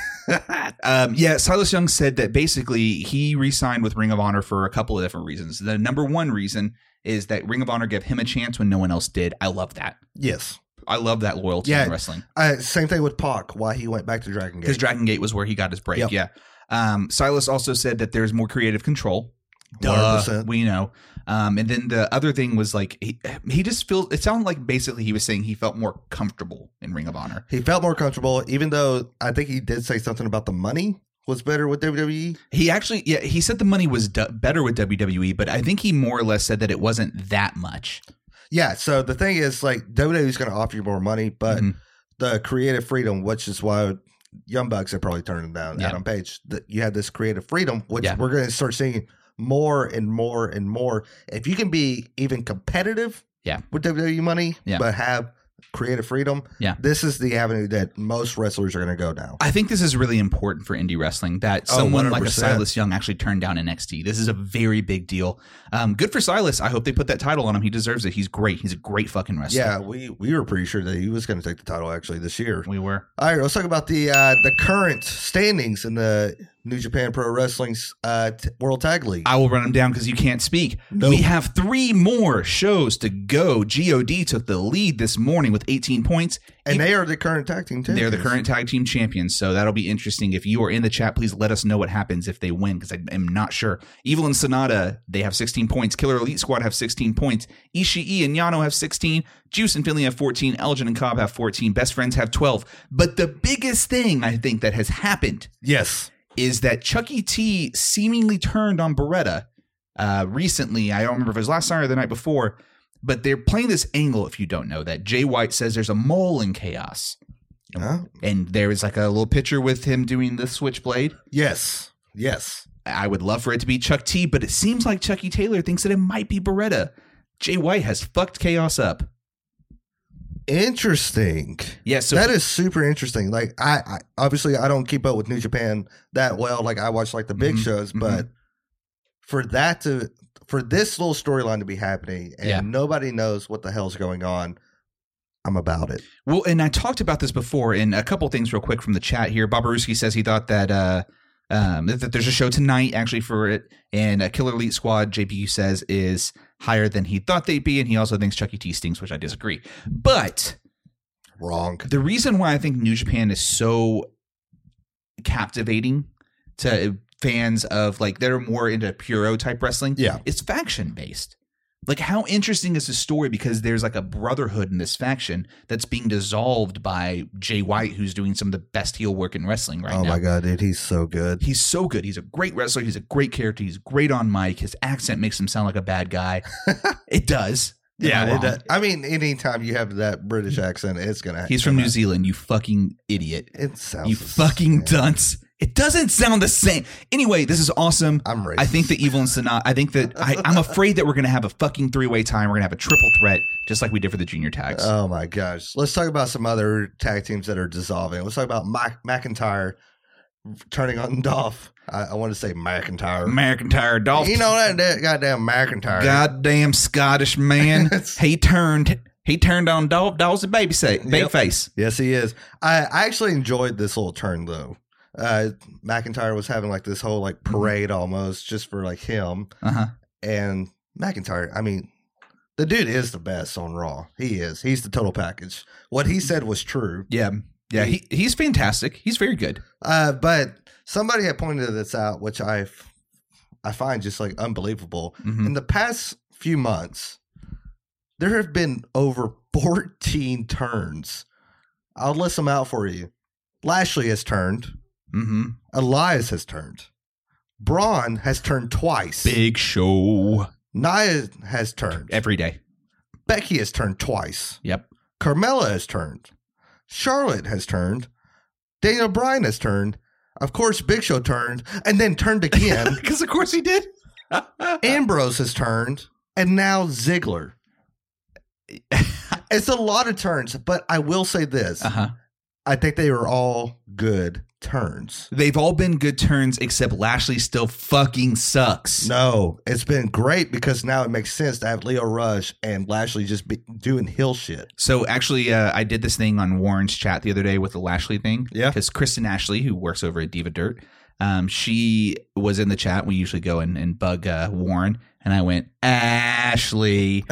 um, yeah, Silas Young said that basically he re-signed with Ring of Honor for a couple of different reasons. The number one reason is that Ring of Honor gave him a chance when no one else did. I love that. Yes. I love that loyalty Yeah. in wrestling. Uh, same thing with Pac. Why he went back to Dragon Gate. Because Dragon Gate was where he got his break. Yep. Yeah. Um, Silas also said that there's more creative control. one hundred Duh, percent. we know. Um, and then the other thing was like he, he just feels. It sounded like basically he was saying he felt more comfortable in Ring of Honor. He felt more comfortable, even though I think he did say something about the money was better with W W E. He actually, yeah, he said the money was d- better with W W E, but I think he more or less said that it wasn't that much. Yeah. So the thing is, like, W W E is going to offer you more money, but Mhm. the creative freedom, which is why Young Bucks are probably turning down Yeah. Adam Page, that you have this creative freedom, which Yeah. we're going to start seeing more and more and more. If you can be even competitive Yeah. with W W E money, Yeah. but have creative freedom, Yeah. this is the avenue that most wrestlers are going to go down. I think this is really important for indie wrestling that Oh, someone one hundred like a percent. Silas Young actually turned down N X T. This is a very big deal. Um, good for Silas. I hope they put that title on him. He deserves it. He's great. He's a great fucking wrestler. Yeah, we, we were pretty sure that he was going to take the title actually this year. We were. All right, let's talk about the uh, the current standings in the New Japan Pro Wrestling's uh, t- World Tag League. I will run them down because you can't speak. Nope. We have three more shows to go. G O D took the lead this morning with eighteen points. and they are the current tag team champions. They're the current tag team champions, so that'll be interesting. If you are in the chat, please let us know what happens if they win, because I am not sure. Evil and Sonata, they have sixteen points. Killer Elite Squad have sixteen points. Ishii and Yano have sixteen. Juice and Finley have fourteen. Elgin and Cobb have fourteen. Best Friends have twelve. But the biggest thing I think that has happened Yes. is that Chucky T seemingly turned on Beretta uh, recently. I don't remember if it was last night or the night before. but they're playing this angle, if you don't know, that Jay White says there's a mole in Chaos. Huh? And there is like a little picture with him doing the switchblade. Yes. Yes. I would love for it to be Chuck T, but it seems like Chucky Taylor thinks that it might be Beretta. Jay White has fucked Chaos up. Interesting. Yeah, so that is super interesting. Like I, I obviously I don't keep up with New Japan that well. Like I watch like the big Mhm, shows, mhm. but for that to for this little storyline to be happening and Yeah. nobody knows what the hell's going on, I'm about it. Well, and I talked about this before, and a couple things real quick from the chat here. Bobaruski says he thought that uh, um, that there's a show tonight actually for it, and uh, Killer Elite Squad, J P U says, is higher than he thought they'd be, and he also thinks Chucky T stinks, which I disagree. But Wrong. the reason why I think New Japan is so captivating to fans of like that are more into Puro type wrestling, Yeah. it's faction based. Like, how interesting is the story? Because there's like a brotherhood in this faction that's being dissolved by Jay White, who's doing some of the best heel work in wrestling right oh now. my god, dude, he's so good. He's so good. He's a great wrestler. He's a great character. He's great on mic. His accent makes him sound like a bad guy. It does. Am I Yeah, it wrong? does. I mean, anytime you have that British accent, it's gonna. He's from come New out. Zealand, you fucking idiot. It sounds. You the fucking same. dunce. It doesn't sound the same. Anyway, this is awesome. I'm racist. I think that Evil and Sanat, I think that I, I'm afraid that we're going to have a fucking three-way tie. We're going to have a triple threat, just like we did for the junior tags. Oh my gosh. Let's talk about some other tag teams that are dissolving. Let's talk about Mac- McIntyre turning on Dolph. I, I want to say McIntyre. McIntyre, Dolph. You know that, that goddamn McIntyre. Goddamn Scottish man. he turned he turned on Dolph. Dolph's a baby say, baby Yep. face. Yes, he is. I, I actually enjoyed this little turn though. Uh, McIntyre was having like this whole like parade almost just for like him. Uh-huh. And McIntyre, I mean, the dude is the best on Raw. He is. He's the total package. What he said was true. Yeah. Yeah, he, he's fantastic. He's very good. Uh, but somebody had pointed this out, which I I find just like unbelievable. Mhm. In the past few months, there have been over fourteen turns. I'll list them out for you. Lashley has turned. Mm-hmm. Elias has turned. Braun has turned twice. Big show. Nia has turned. Every day. Becky has turned twice. Yep. Carmella has turned. Charlotte has turned. Daniel Bryan has turned. Of course, Big Show turned and then turned again. Because of course he did. Ambrose has turned. And now Ziggler. It's a lot of turns, but I will say this. Uh-huh. I think they were all good turns. They've all been good turns, except Lashley still fucking sucks. No, it's been great because now it makes sense to have Leo Rush and Lashley just be doing heel shit. So actually, uh, I did this thing on Warren's chat the other day with the Lashley thing. Yeah. Because Kristen Ashley, who works over at Diva Dirt, um, she was in the chat. We usually go and, and bug uh, Warren. And I went, Ashley,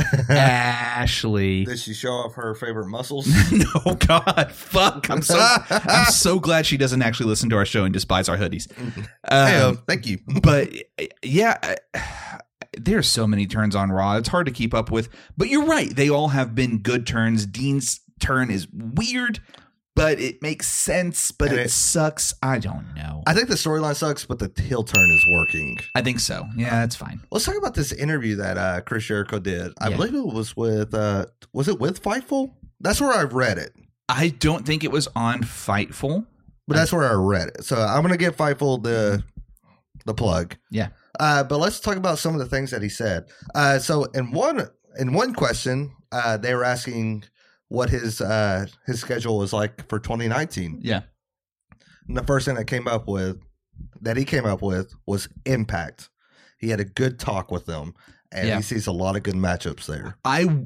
Ashley. Did she show off her favorite muscles? No, God, fuck. I'm so I'm so glad she doesn't actually listen to our show and just buys our hoodies. Hey, Um, thank you. but yeah, there's so many turns on Raw. It's hard to keep up with. But you're right. They all have been good turns. Dean's turn is weird, but it makes sense. But And it, it- sucks. I don't know. I, I think the storyline sucks, but the heel turn is working. think so. Yeah, that's fine. Let's talk about this interview that uh, Chris Jericho did. I Yeah. believe it was with, uh, was it with Fightful? That's where I read it, I don't think it was on Fightful. but that's where I read it. So I'm going to give Fightful the the plug. Yeah. Uh, but let's talk about some of the things that he said. Uh, so in one in one question, uh, they were asking what his uh, his schedule was like for twenty nineteen. Yeah. And the first thing that came up with that he came up with was Impact. He had a good talk with them, and Yeah. he sees a lot of good matchups there. I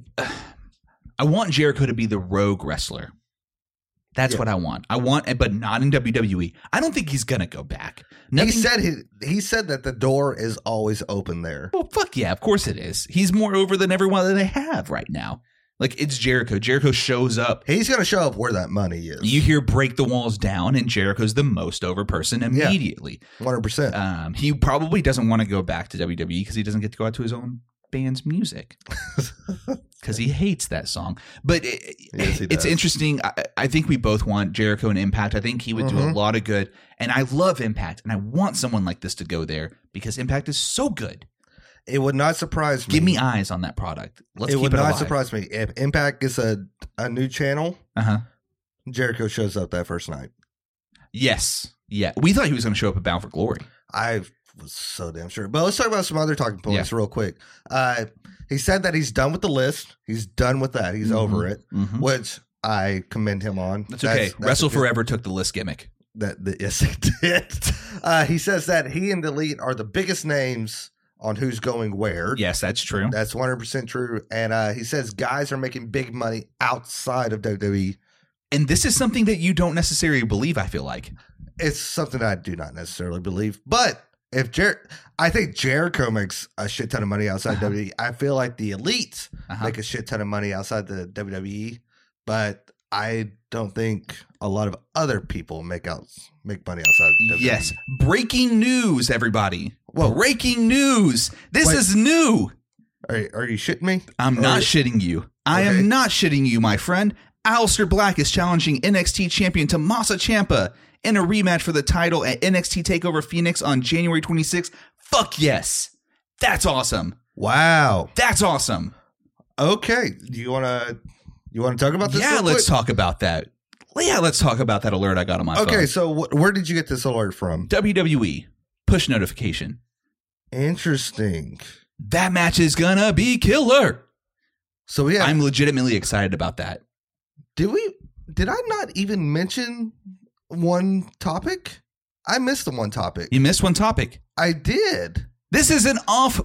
I want Jericho to be the rogue wrestler. That's Yeah. what I want. I want, but not in W W E. I don't think he's gonna go back. Nothing, He said he he said that the door is always open there. well, fuck yeah, of course it is. He's more over than everyone that they have right now. Like, it's Jericho. Jericho shows up. He's going to show up where that money is. You hear break the walls down, and Jericho's the most over person Yeah. immediately. one hundred percent. Um, he probably doesn't want to go back to W W E because he doesn't get to go out to his own band's music because he hates that song. But it, Yes, he it's does. interesting. I, I think we both want Jericho and Impact. I think he would do a Mhm. lot of good. And I love Impact, and I want someone like this to go there because Impact is so good. It would not surprise me. Give me eyes on that product. Let's it keep would it not alive. surprise me if Impact gets a a new channel. Uh huh. Jericho shows up that first night. Yes. Yeah. We thought he was going to show up at Bound for Glory. I was so damn sure. But let's talk about some other talking points Yeah. real quick. Uh, he said that he's done with the list. He's done with that. He's Mhm. over it, Mhm. which I commend him on. That's okay. that's Wrestle a good- Forever took the list gimmick. That, that yes, he did. Uh, he says that he and the Elite are the biggest names on who's going where. Yes, that's true. That's one hundred percent true. And uh, he says guys are making big money outside of W W E. And this is something that you don't necessarily believe, I feel like. It's something I do not necessarily believe. But if Jer- I think Jericho makes a shit ton of money outside Uh-huh. W W E. I feel like the Elite Uh-huh. make a shit ton of money outside the W W E. But I don't think a lot of other people make out make money outside of W W E. Yes. Breaking news, everybody. Whoa. Breaking news. This Wait. is new. Are, are you shitting me? I'm Or- not shitting you. I Okay. am not shitting you, my friend. Aleister Black is challenging N X T champion Tommaso Ciampa in a rematch for the title at N X T TakeOver Phoenix on January twenty-sixth. Fuck yes. That's awesome. Wow. That's awesome. Okay. Do you want to you want to talk about this? Yeah, real let's quick? talk about that. Yeah, let's talk about that alert I got on my Okay, phone. so wh- where did you get this alert from? W W E push notification. Interesting. That match is gonna be killer. So yeah, I'm legitimately excited about that. did we? Did I not even mention one topic? I missed the one topic. You missed one topic. I did. This is an off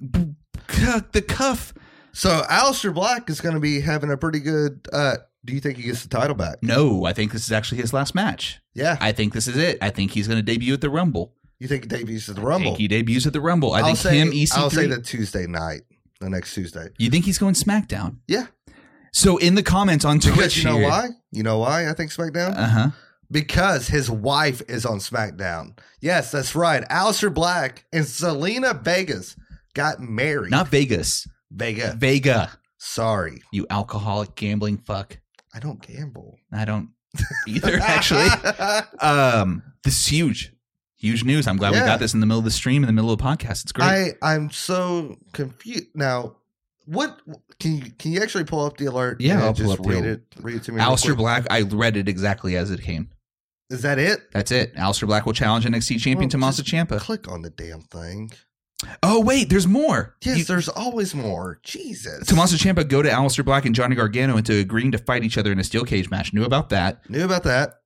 the cuff. So Aleister Black is going to be having a pretty good. Uh, do you think he gets the title back? No, I think this is actually his last match. Yeah. I think this is it. I think he's going to debut at the Rumble. You think he debuts at the I Rumble? think he debuts at the Rumble. I I'll think say, him, E C three. I'll say the Tuesday night, the next Tuesday. You think he's going SmackDown? Yeah. So in the comments on Twitch, Because you know here- why? You know why I think SmackDown? Uh-huh. Because his wife is on SmackDown. Yes, that's right. Aleister Black and Selena Vegas got married. Not Vegas. Vega. Vega. Sorry. You alcoholic gambling fuck. I don't gamble. I don't either, actually. Um, this is huge. Huge news. I'm glad we Yeah. got this in the middle of the stream, in the middle of the podcast. It's great. I, I'm so confused. Now, what can you can you actually pull up the alert? Yeah, and I'll pull just up the read al- it. Read it to me. real Aleister quick? Black, I read it exactly as it came. Is that it? That's it. Aleister Black will challenge N X T champion Well, Tommaso just Ciampa. Click on the damn thing. Oh, wait, there's more. Yes, You- there's always more. Jesus. Tommaso Ciampa go to Aleister Black and Johnny Gargano into agreeing to fight each other in a steel cage match. Knew about that. Knew about that.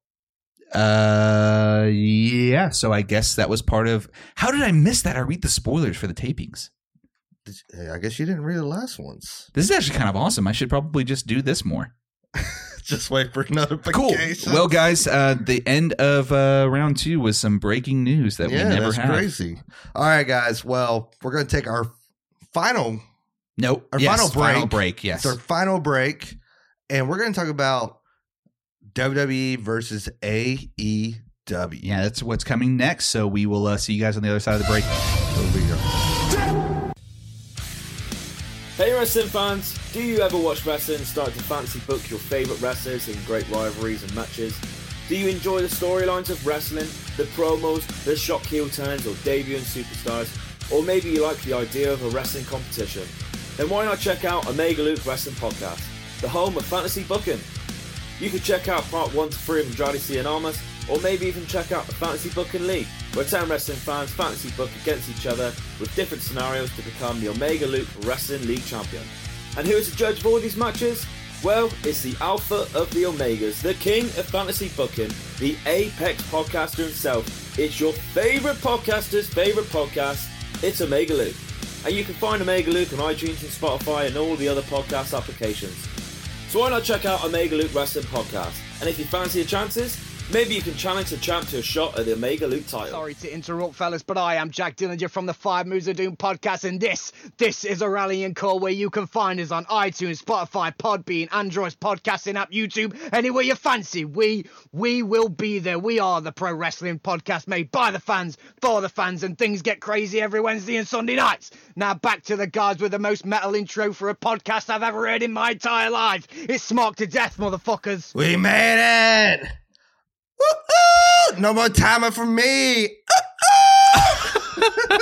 Uh, yeah. So I guess that was part of. How did I miss that? I read the spoilers for the tapings. Did you- I guess you didn't read the last ones. This is actually kind of awesome. I should probably just do this more. Just wait for Cool. notification. Well, guys, uh, the end of uh, round two was some breaking news that yeah, we never that's had. crazy. All right, guys. Well, we're going to take our final Nope. Our yes, final break. Final break. Yes. It's our final break, and we're going to talk about W W E versus A E W. Yeah, that's what's coming next. So we will uh, see you guys on the other side of the break. Over here. Hey wrestling fans, do you ever watch wrestling and start to fancy book your favourite wrestlers in great rivalries and matches? Do you enjoy the storylines of wrestling, the promos, the shock heel turns or debuting superstars? Or maybe you like the idea of a wrestling competition? Then why not check out Omega Luke Wrestling Podcast, the home of fantasy booking? You could check out part one to three of Andrade Cien Almas, or maybe even check out the Fantasy Booking League, where ten wrestling fans fantasy book against each other with different scenarios to become the Omega Luke Wrestling League champion. And who is the judge of all these matches? Well, it's the Alpha of the Omegas, the king of fantasy booking, the apex podcaster himself. It's your favourite podcaster's favourite podcast. It's Omega Luke. And you can find Omega Luke on iTunes and Spotify and all the other podcast applications. So why not check out Omega Luke Wrestling Podcast? And if you fancy your chances, maybe you can challenge the champ to a shot at the Omega Luke title. Sorry to interrupt, fellas, but I am Jack Dillinger from the Five Moves of Doom podcast, and this, this is a rallying call where you can find us on iTunes, Spotify, Podbean, Android's podcasting app, YouTube, anywhere you fancy. We, we will be there. We are the pro wrestling podcast made by the fans, for the fans, and things get crazy every Wednesday and Sunday nights. Now back to the guards with the most metal intro for a podcast I've ever heard in my entire life. It's Smark to Death, motherfuckers. We made it. Woo-hoo! No more timer for me.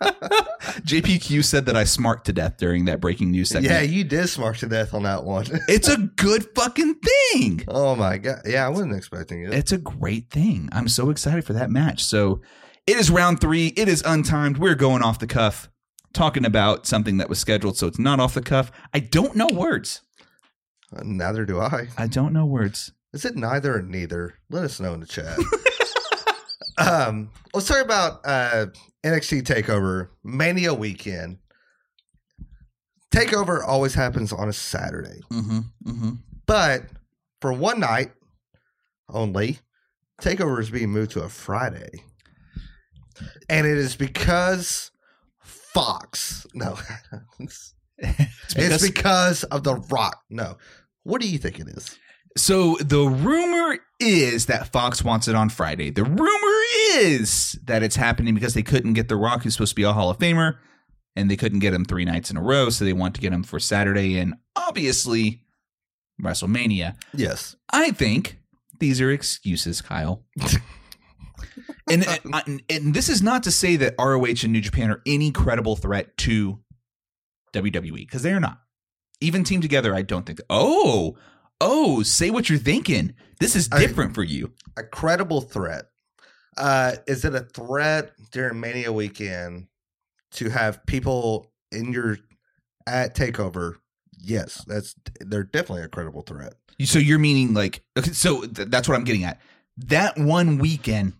J P Q said that I smarked to death during that breaking news segment. Yeah, you did smart to death on that one. It's a good fucking thing. Oh my god. Yeah, I wasn't expecting it. It's a great thing. I'm so excited for that match. So it is round three. It is untimed. We're going off the cuff, talking about something that was scheduled, so it's not off the cuff. I don't know words. Uh, neither do I. I don't know words. Is it neither or neither? Let us know in the chat. um, let's talk about uh, N X T TakeOver Mania weekend. TakeOver always happens on a Saturday, Mm-hmm, mm-hmm. but for one night only, TakeOver is being moved to a Friday, and it is because Fox. No, It's it's because- because of The Rock. No, what do you think it is? So the rumor is that Fox wants it on Friday. The rumor is that it's happening because they couldn't get The Rock, who's supposed to be a Hall of Famer, and they couldn't get him three nights in a row, so they want to get him for Saturday and obviously WrestleMania. Yes. I think these are excuses, Kyle. and, and and this is not to say that R O H and New Japan are any credible threat to W W E, because they are not. Even Team Together, I don't think. Oh, oh, say what you're thinking. This is different I, for you. A credible threat. Uh, is it a threat during Mania weekend to have people in your at TakeOver? Yes, that's they're definitely a credible threat. So you're meaning like, okay, so th- that's what I'm getting at. That one weekend.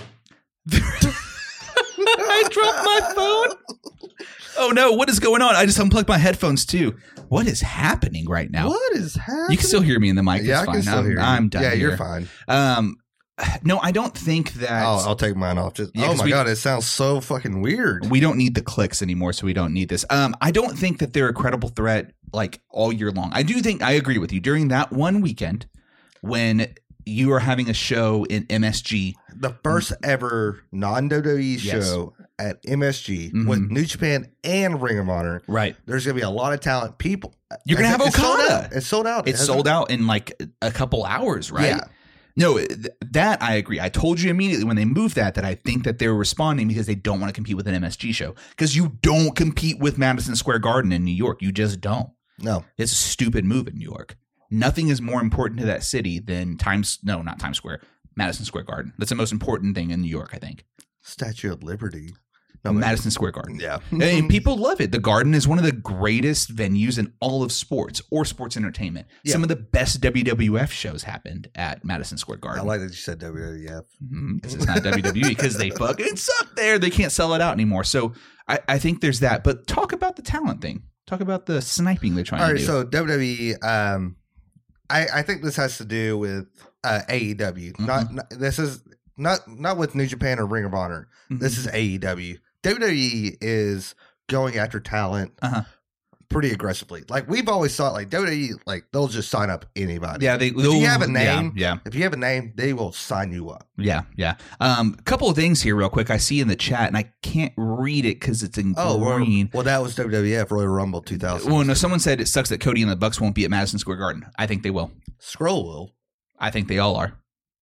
I dropped my phone. Oh no, what is going on? I just unplugged my headphones too. What is happening right now? What is happening? You can still hear me in the mic. Yeah, It's I fine. can still I'm, hear you. I'm done. Yeah, you're here. fine. Um, no, I don't think that. I'll, I'll take mine off. Just Yeah, oh 'cause my we- god, it sounds so fucking weird. We don't need the clicks anymore, so we don't need this. Um, I don't think that they're a credible threat like all year long. I do think I agree with you. During that one weekend when you are having a show in M S G, The first ever non W W E Yes. show at M S G Mhm. with New Japan and Ring of Honor. right? There's gonna be a lot of talent. People, You're gonna have it's sold Okada. out. It's sold out. It It's hasn't- sold out in like a couple hours, right? Yeah. No, th- that I agree. I told you immediately when they moved that that I think that they were responding because they don't want to compete with an M S G show, because you don't compete with Madison Square Garden in New York. You just don't. No. It's a stupid move in New York. Nothing is more important to that city than Times. No, not Times Square. Madison Square Garden. That's the most important thing in New York, I think. Statue of Liberty. No, wait. Madison Square Garden. Yeah. And people love it. The Garden is one of the greatest venues in all of sports or sports entertainment. Yeah. Some of the best W W F shows happened at Madison Square I Garden. like that you said W W F. Because it's not W W E, because they fucking suck there. They can't sell it out anymore. So I, I think there's that. But talk about the talent thing. Talk about the sniping they're trying All to right, do. so W W E, um, I, I think this has to do with uh, A E W. Mm-hmm. Not, not this is not not with New Japan or Ring of Honor. Mm-hmm. This is A E W. W W E is going after talent Uh-huh. pretty aggressively. Like we've always thought, like W W E, like they'll just sign up anybody. Yeah, they. If you have a yeah, name, yeah. if you have a name, they will sign you up. Yeah, yeah. Um, a couple of things here, real quick. I see in the chat, and I can't read it because it's in Oh, well, green. well, that was W W F Royal Rumble two thousand. Well, no, someone said it sucks that Cody and the Bucks won't be at Madison Square Garden. I think they will. Scroll will. I think they all are.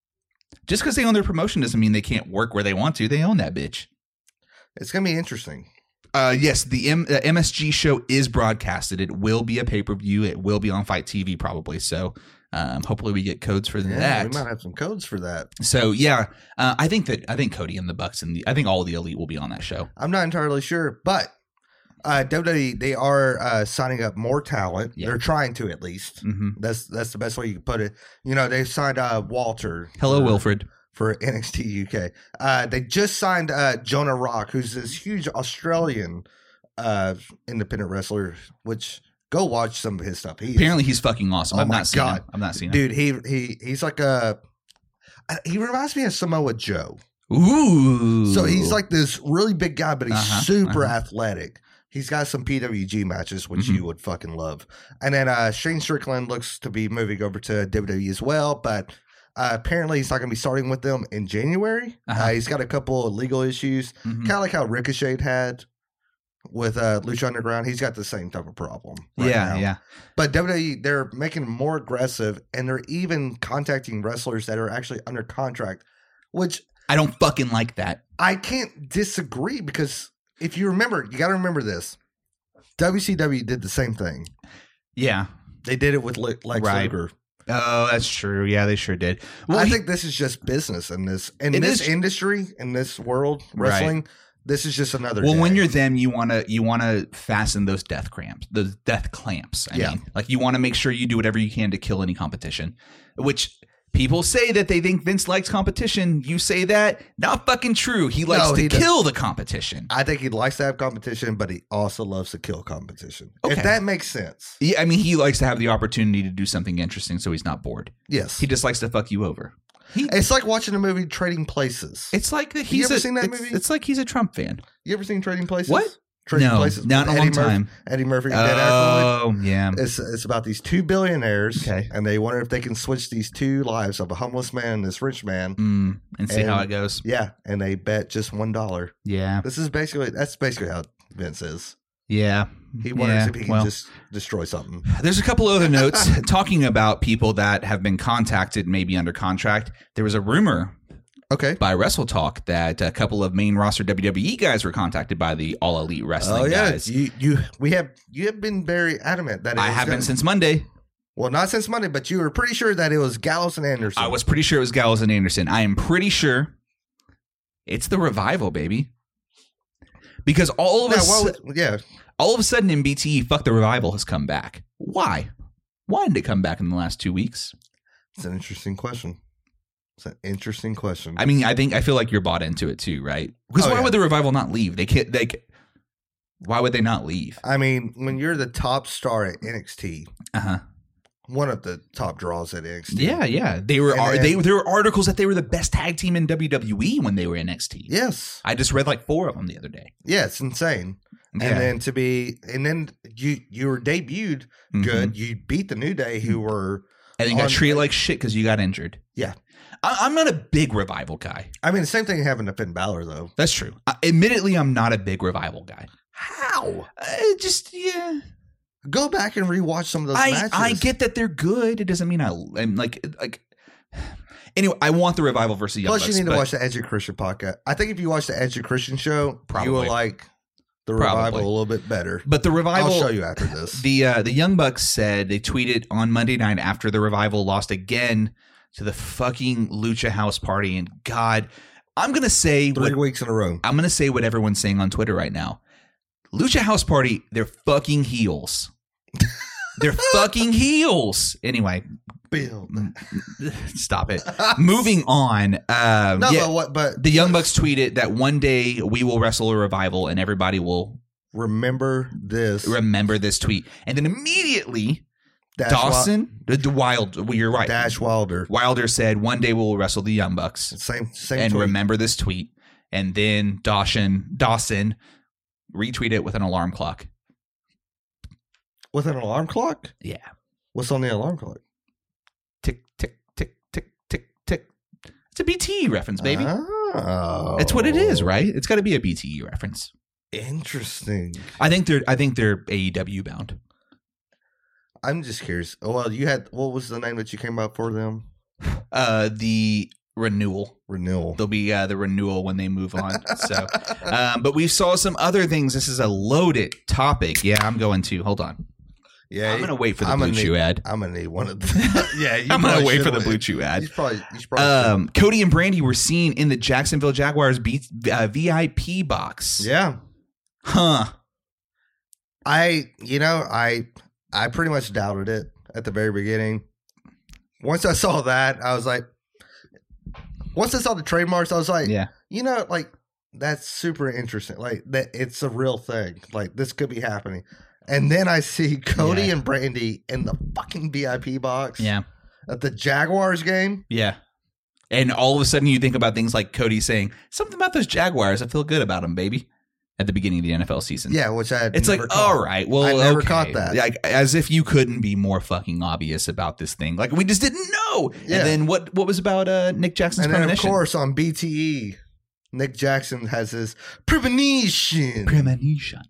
Just because they own their promotion doesn't mean they can't work where they want to. They own that bitch. It's gonna be interesting. Uh, yes, the M- uh, M S G show is broadcasted. It will be a pay per view. It will be on Fight T V probably. So um, hopefully we get codes for Yeah, that. we might have some codes for that. So yeah, uh, I think that I think Cody and the Bucks and the I think all of the Elite will be on that show. I'm not entirely sure, but uh, W W E, they are uh, signing up more talent. Yeah. They're trying to, at least. Mm-hmm. That's that's the best way you can put it. You know, they signed uh, Walter. Hello, for, Wilfred. for N X T U K. Uh, they just signed uh, Jonah Rock, who's this huge Australian uh, independent wrestler. Which go watch some of his stuff. He Apparently, he's fucking awesome. Oh I've my not seen God. him. I've not seen dude, he he he's like a. He reminds me of Samoa Joe. him. Ooh. So he's like this really big guy, but he's Uh-huh, super uh-huh. athletic. He's got some P W G matches, which Mhm. you would fucking love. And then uh, Shane Strickland looks to be moving over to W W E as well, but uh, apparently he's not going to be starting with them in January. Uh-huh. Uh, he's got a couple of legal issues, Mhm. kind of like how Ricochet had with uh, Lucha Underground. He's got the same type of problem. Right yeah, now. yeah. But W W E, they're making him more aggressive, and they're even contacting wrestlers that are actually under contract, which I don't fucking like that. I can't disagree because if you remember, you got to remember this. W C W did the same thing. Yeah. They did it with Le- Lex Right. Luger. Oh, that's true. Yeah, they sure did. Well, I he- think this is just business in this in It this is- industry, in this world, Right. wrestling. This is just another well, day. when you're them, you want to you want to fasten those death cramps, those death clamps. I Yeah. mean, like you want to make sure you do whatever you can to kill any competition, which people say that they think Vince likes competition. You say that, not fucking true. He likes No, to he doesn't. kill the competition. I think he likes to have competition, but he also loves to kill competition. Okay. If that makes sense. Yeah, I mean, he likes to have the opportunity to do something interesting, so he's not bored. Yes. He just likes to fuck you over. He, It's like watching a movie Trading Places. it's like that he's ever a, seen that it's, movie? it's like he's a Trump fan. You ever seen Trading Places? What? Trading No, Places. not in a Eddie long Murphy- time. Eddie Murphy, Dan Aykroyd. Oh, yeah. It's it's about these two billionaires, Okay. and they wonder if they can switch these two lives of a homeless man and this rich man. Mm, and see And- how it goes. Yeah, and they bet just one dollar. Yeah. This is basically that's basically how Vince is. Yeah. He wonders Yeah, if he can well. just destroy something. There's a couple other notes talking about people that have been contacted, maybe under contract. There was a rumor Okay. by Wrestle Talk that a couple of main roster W W E guys were contacted by the All Elite Wrestling Oh yeah, guys. you you we have you have been very adamant that it I was haven't gonna- since Monday. well not since Monday, but you were pretty sure that it was Gallows and Anderson. I was pretty sure it was Gallows and Anderson. I am pretty sure it's the Revival, baby. Because all of yeah, a well, su- yeah. all of a sudden in B T E, Fuck the Revival has come back. Why? Why did it come back in the last two weeks? It's an interesting question. It's an interesting question. I mean, I think I feel like you're bought into it too, right? Because Oh, why yeah. would the Revival not leave? They can't. They. ca- Why would they not leave? I mean, when you're the top star at N X T, Uh huh. one of the top draws at N X T. Yeah, yeah. They were. And ar- then- they there were articles that they were the best tag team in W W E when they were in N X T. Yes. I just read like four of them the other day. Yeah, it's insane. Yeah. And then to be, and then you you were debuted Mhm. good. You beat the New Day, who were. And then you got on- treated like shit because you got injured. Yeah. I, I'm not a big Revival guy. I mean, the same thing happened to Finn Balor, though. That's true. Uh, admittedly, I'm not a big Revival guy. How? Uh, just yeah. Go back and rewatch some of those I matches. I get that they're good. It doesn't mean I I'm like like. Anyway, I want the Revival versus Young Plus, Bucks. you need to but- watch the Edge of Christian podcast. I think if you watch the Edge of Christian show, Probably. you will like the Probably. Revival a little bit better. But the Revival. I'll show you after this. The uh, the Young Bucks said they tweeted on Monday night after the Revival lost again to the fucking Lucha House Party, and God, I'm gonna say Three what weeks in a row. I'm gonna say what everyone's saying on Twitter right now. Lucha House Party, they're fucking heels. They're fucking heels. Anyway, Bill. stop it. Moving on. Um, No, yeah, but what? But the Young Bucks tweeted that one day we will wrestle a Revival, and everybody will remember this. remember this tweet. And then immediately. Dash Dawson, the, the Wild, well, you're Wi- right. Dash Wilder. Wilder said, "One day we'll wrestle the Young Bucks." Same. Same. And tweet. remember this tweet. And then Dawson, Dawson retweeted it with an alarm clock. with an alarm clock. Yeah, What's on the alarm clock? tick tick tick tick tick tick. It's a B T E reference, baby. Oh, It's what it is, right? It's got to be a B T E reference. Interesting. I think they're. I think they're A E W bound. I'm just curious. Oh, well, you had what was the name that you came up for them? Uh, the renewal. Renewal. There'll be uh, the renewal when they move on. So, um, but we saw some other things. This is a loaded topic. Yeah, I'm going to hold on. Yeah, I'm gonna wait for the I'm Blue gonna Chew need, ad. I'm gonna need one of the. yeah, you I'm gonna probably wait should for the wait. Blue Chew ad. You should probably, you should probably Um, Cody and Brandy were seen in the Jacksonville Jaguars B, uh, V I P box. yeah. Huh. I, you know, I, I pretty much doubted it at the very beginning. Once I saw that, I was like, once I saw the trademarks, I was like, Yeah. you know, like that's super interesting. Like that, it's a real thing. Like this could be happening. And then I see Cody Yeah. and Brandy in the fucking V I P box Yeah. at the Jaguars game. Yeah. And all of a sudden you think about things like Cody saying, something about those Jaguars. I feel good about them, baby. At the beginning of the N F L season. Yeah, which I had It's like, never caught. all right, well, I never okay. caught that. Like, as if you couldn't be more fucking obvious about this thing. Like, we just didn't know. Yeah. And then what What was about uh, Nick Jackson's And then, of premonition? course, on B T E, Nick Jackson has his premonition. Premonition.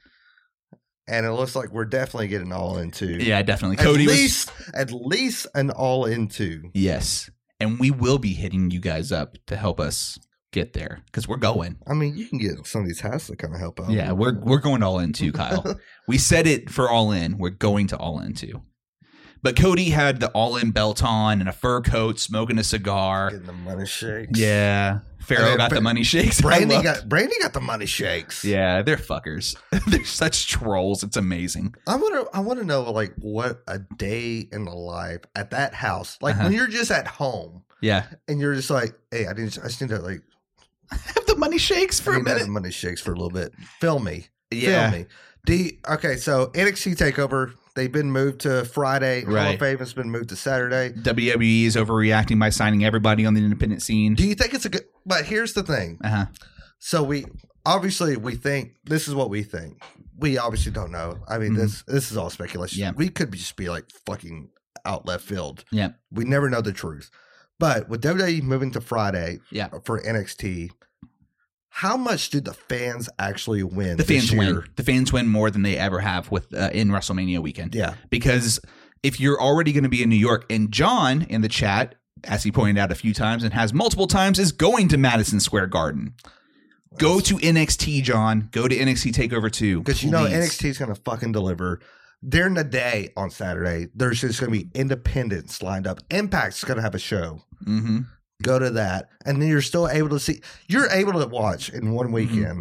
And it looks like we're definitely getting all into. Yeah, definitely. At Cody was- least, at least an all into. Yes. And we will be hitting you guys up to help us get there because we're going. I mean, you can get some of these hats to kind of help out. Yeah, we're we're going all in too, Kyle. We said it for all in. We're going to all in too. But Cody had the all in belt on and a fur coat, smoking a cigar. Getting the money shakes. Yeah. Pharaoh And got Ba- the money shakes. I Brandy loved- got Brandy got the money shakes. Yeah, they're fuckers. They're such trolls. It's amazing. I want to. I want to know like what a day in the life at that house. Like Uh-huh. when you're just at home Yeah. and you're just like, hey, I need. I just need to like. Have the money shakes for I a need to have minute. the money shakes for a little bit. Film me. Yeah. Film me. Do you, okay, so N X T Takeover. They've been moved to Friday. Hall Right. of Fame has been moved to Saturday. W W E is overreacting by signing everybody on the independent scene. Do you think it's a good? But here's the thing. Uh huh. So we obviously we think this is what we think. We obviously don't know. I mean, Mhm. this this is all speculation. Yeah. We could be, just be like fucking out left field. Yeah. We never know the truth. But with W W E moving to Friday Yeah. for N X T, how much do the fans actually win? The this fans year? win. The fans win more than they ever have with uh, in WrestleMania weekend. Yeah. Because if you're already going to be in New York, and John in the chat, as he pointed out a few times and has multiple times, is going to Madison Square Garden. Go to N X T, John. Go to N X T Takeover two. Because you know please. N X T is going to fucking deliver. During the day on Saturday, there's just going to be independents lined up. Impact's going to have a show. Mm-hmm. Go to that, and then you're still able to see. You're able to watch in one weekend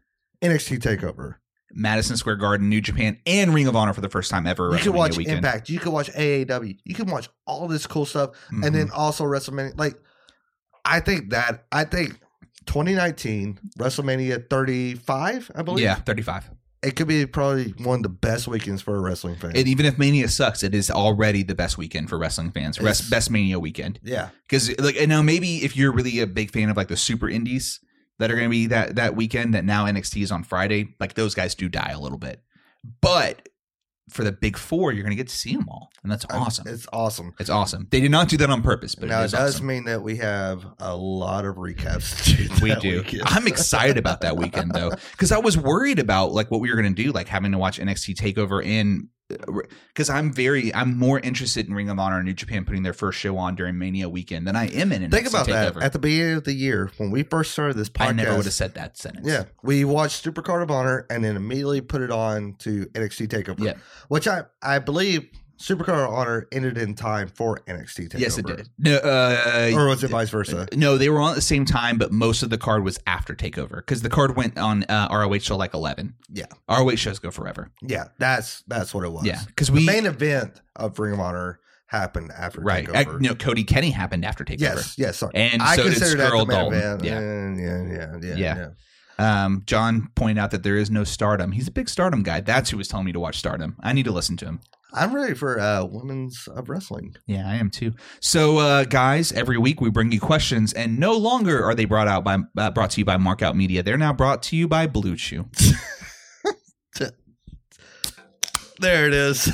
N X T Takeover. Madison Square Garden, New Japan, and Ring of Honor for the first time ever. You can WrestleMania watch weekend. Impact. You can watch A A W. You can watch all this cool stuff, Mhm. and then also WrestleMania. Like, I think that I think twenty nineteen WrestleMania thirty-five. I believe. Yeah, thirty-five. It could be probably one of the best weekends for a wrestling fan. And even if Mania sucks, it is already the best weekend for wrestling fans. It's- Rest, best Mania weekend. yeah. Because like, you know, maybe if you're really a big fan of like the super indies that are going to be that that weekend, that now N X T is on Friday, like those guys do die a little bit. But for the big four, you're going to get to see them all, and that's awesome. It's awesome. It's awesome. They did not do that on purpose, but Now it it is does awesome. mean that we have a lot of recaps to do. We that do. weekend. I'm excited about that weekend though, because I was worried about like what we were going to do, like having to watch N X T Takeover in. Because I'm very, I'm more interested in Ring of Honor and New Japan putting their first show on during Mania weekend than I am in N X T Think about Takeover. that. At the beginning of the year, when we first started this podcast, I never would have said that sentence. yeah, we watched Supercard of Honor and then immediately put it on to N X T Takeover. Yeah. Which I I believe Supercard of Honor ended in time for N X T Takeover. Yes, it did. No, uh, Or was it vice versa? No, they were on at the same time, but most of the card was after Takeover because the card went on uh, R O H till like eleven. Yeah, R O H shows go forever. yeah, that's that's what it was. Yeah, because the we main event of Ring of Honor happened after right. Takeover. I, no, Cody Kenny happened after Takeover. yes, yes, sorry. And I so did consider that the Skrull main Dalton. event. Yeah. And yeah, yeah, yeah, Yeah. yeah. Um, John pointed out that there is no Stardom. He's a big Stardom guy. That's who was telling me to watch Stardom. I need to listen to him. I'm ready for uh, Women's of Wrestling. Yeah, I am too. So, uh, guys, every week we bring you questions, and no longer are they brought out by uh, brought to you by Markout Media. They're now brought to you by Blue Chew. There it is.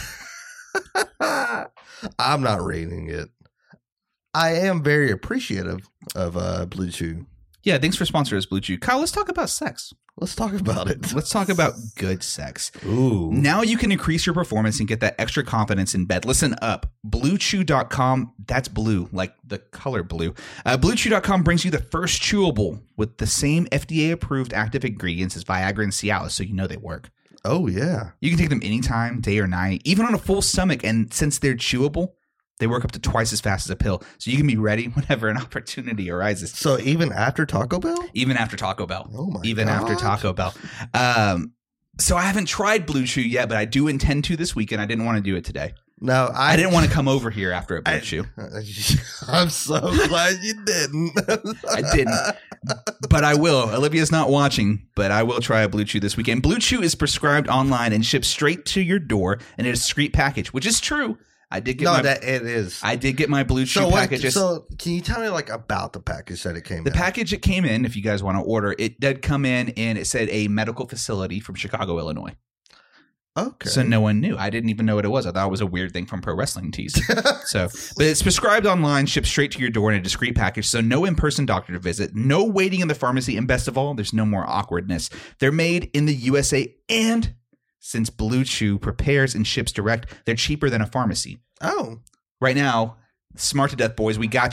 I'm not reading it. I am very appreciative of uh, Blue Chew. Yeah, thanks for sponsoring us, Blue Chew. Kyle, let's talk about sex. Let's talk about it. Let's talk about good sex. Ooh. Now you can increase your performance and get that extra confidence in bed. Listen up. Blue Chew dot com. That's blue, like the color blue. Uh, Blue Chew dot com brings you the first chewable with the same F D A-approved active ingredients as Viagra and Cialis, so you know they work. Oh, yeah. You can take them anytime, day or night, even on a full stomach. And since they're chewable, they work up to twice as fast as a pill. So you can be ready whenever an opportunity arises. So even after Taco Bell? Even after Taco Bell. Oh, my Even God. after Taco Bell. Um, so I haven't tried Blue Chew yet, but I do intend to this weekend. I didn't want to do it today. No, I, I didn't want to come over here after a Blue I- Chew. I'm so glad you didn't. I didn't. But I will. Olivia's not watching, but I will try a Blue Chew this weekend. Blue Chew is prescribed online and shipped straight to your door in a discreet package, which is true. I did get No, my that it is. I did get my Blue Chew so what? packages. So can you tell me like about the package that it came? The in? package it came in, if you guys want to order, it did come in and it said a medical facility from Chicago, Illinois. Okay. So no one knew. I didn't even know what it was. I thought it was a weird thing from Pro Wrestling Tees. So, but it's prescribed online, shipped straight to your door in a discreet package. So no in-person doctor to visit, no waiting in the pharmacy, and best of all, there's no more awkwardness. They're made in the U S A, and since Blue Chew prepares and ships direct, they're cheaper than a pharmacy. Oh, Right now, smart to death, boys. We got you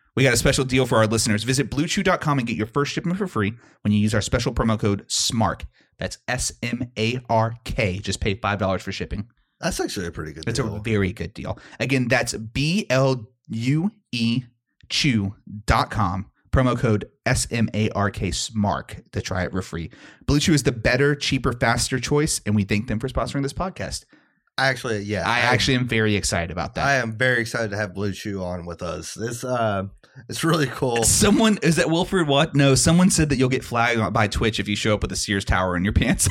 We got a special deal for our listeners. Visit blue chew dot com and get your first shipment for free when you use our special promo code SMARK. That's S M A R K. Just pay five dollars for shipping. That's actually a pretty good It's deal. a very good deal. Again, that's B L U E chew dot com. Promo code S M A R K SMARK to try it for free. Blue Chew is the better, cheaper, faster choice, and we thank them for sponsoring this podcast. Actually, yeah. I actually am very excited about that. I am very excited to have Blue Chew on with us. This uh, it's really cool. Someone is that Wilfred? What? No, someone said that you'll get flagged by Twitch if you show up with a Sears tower in your pants.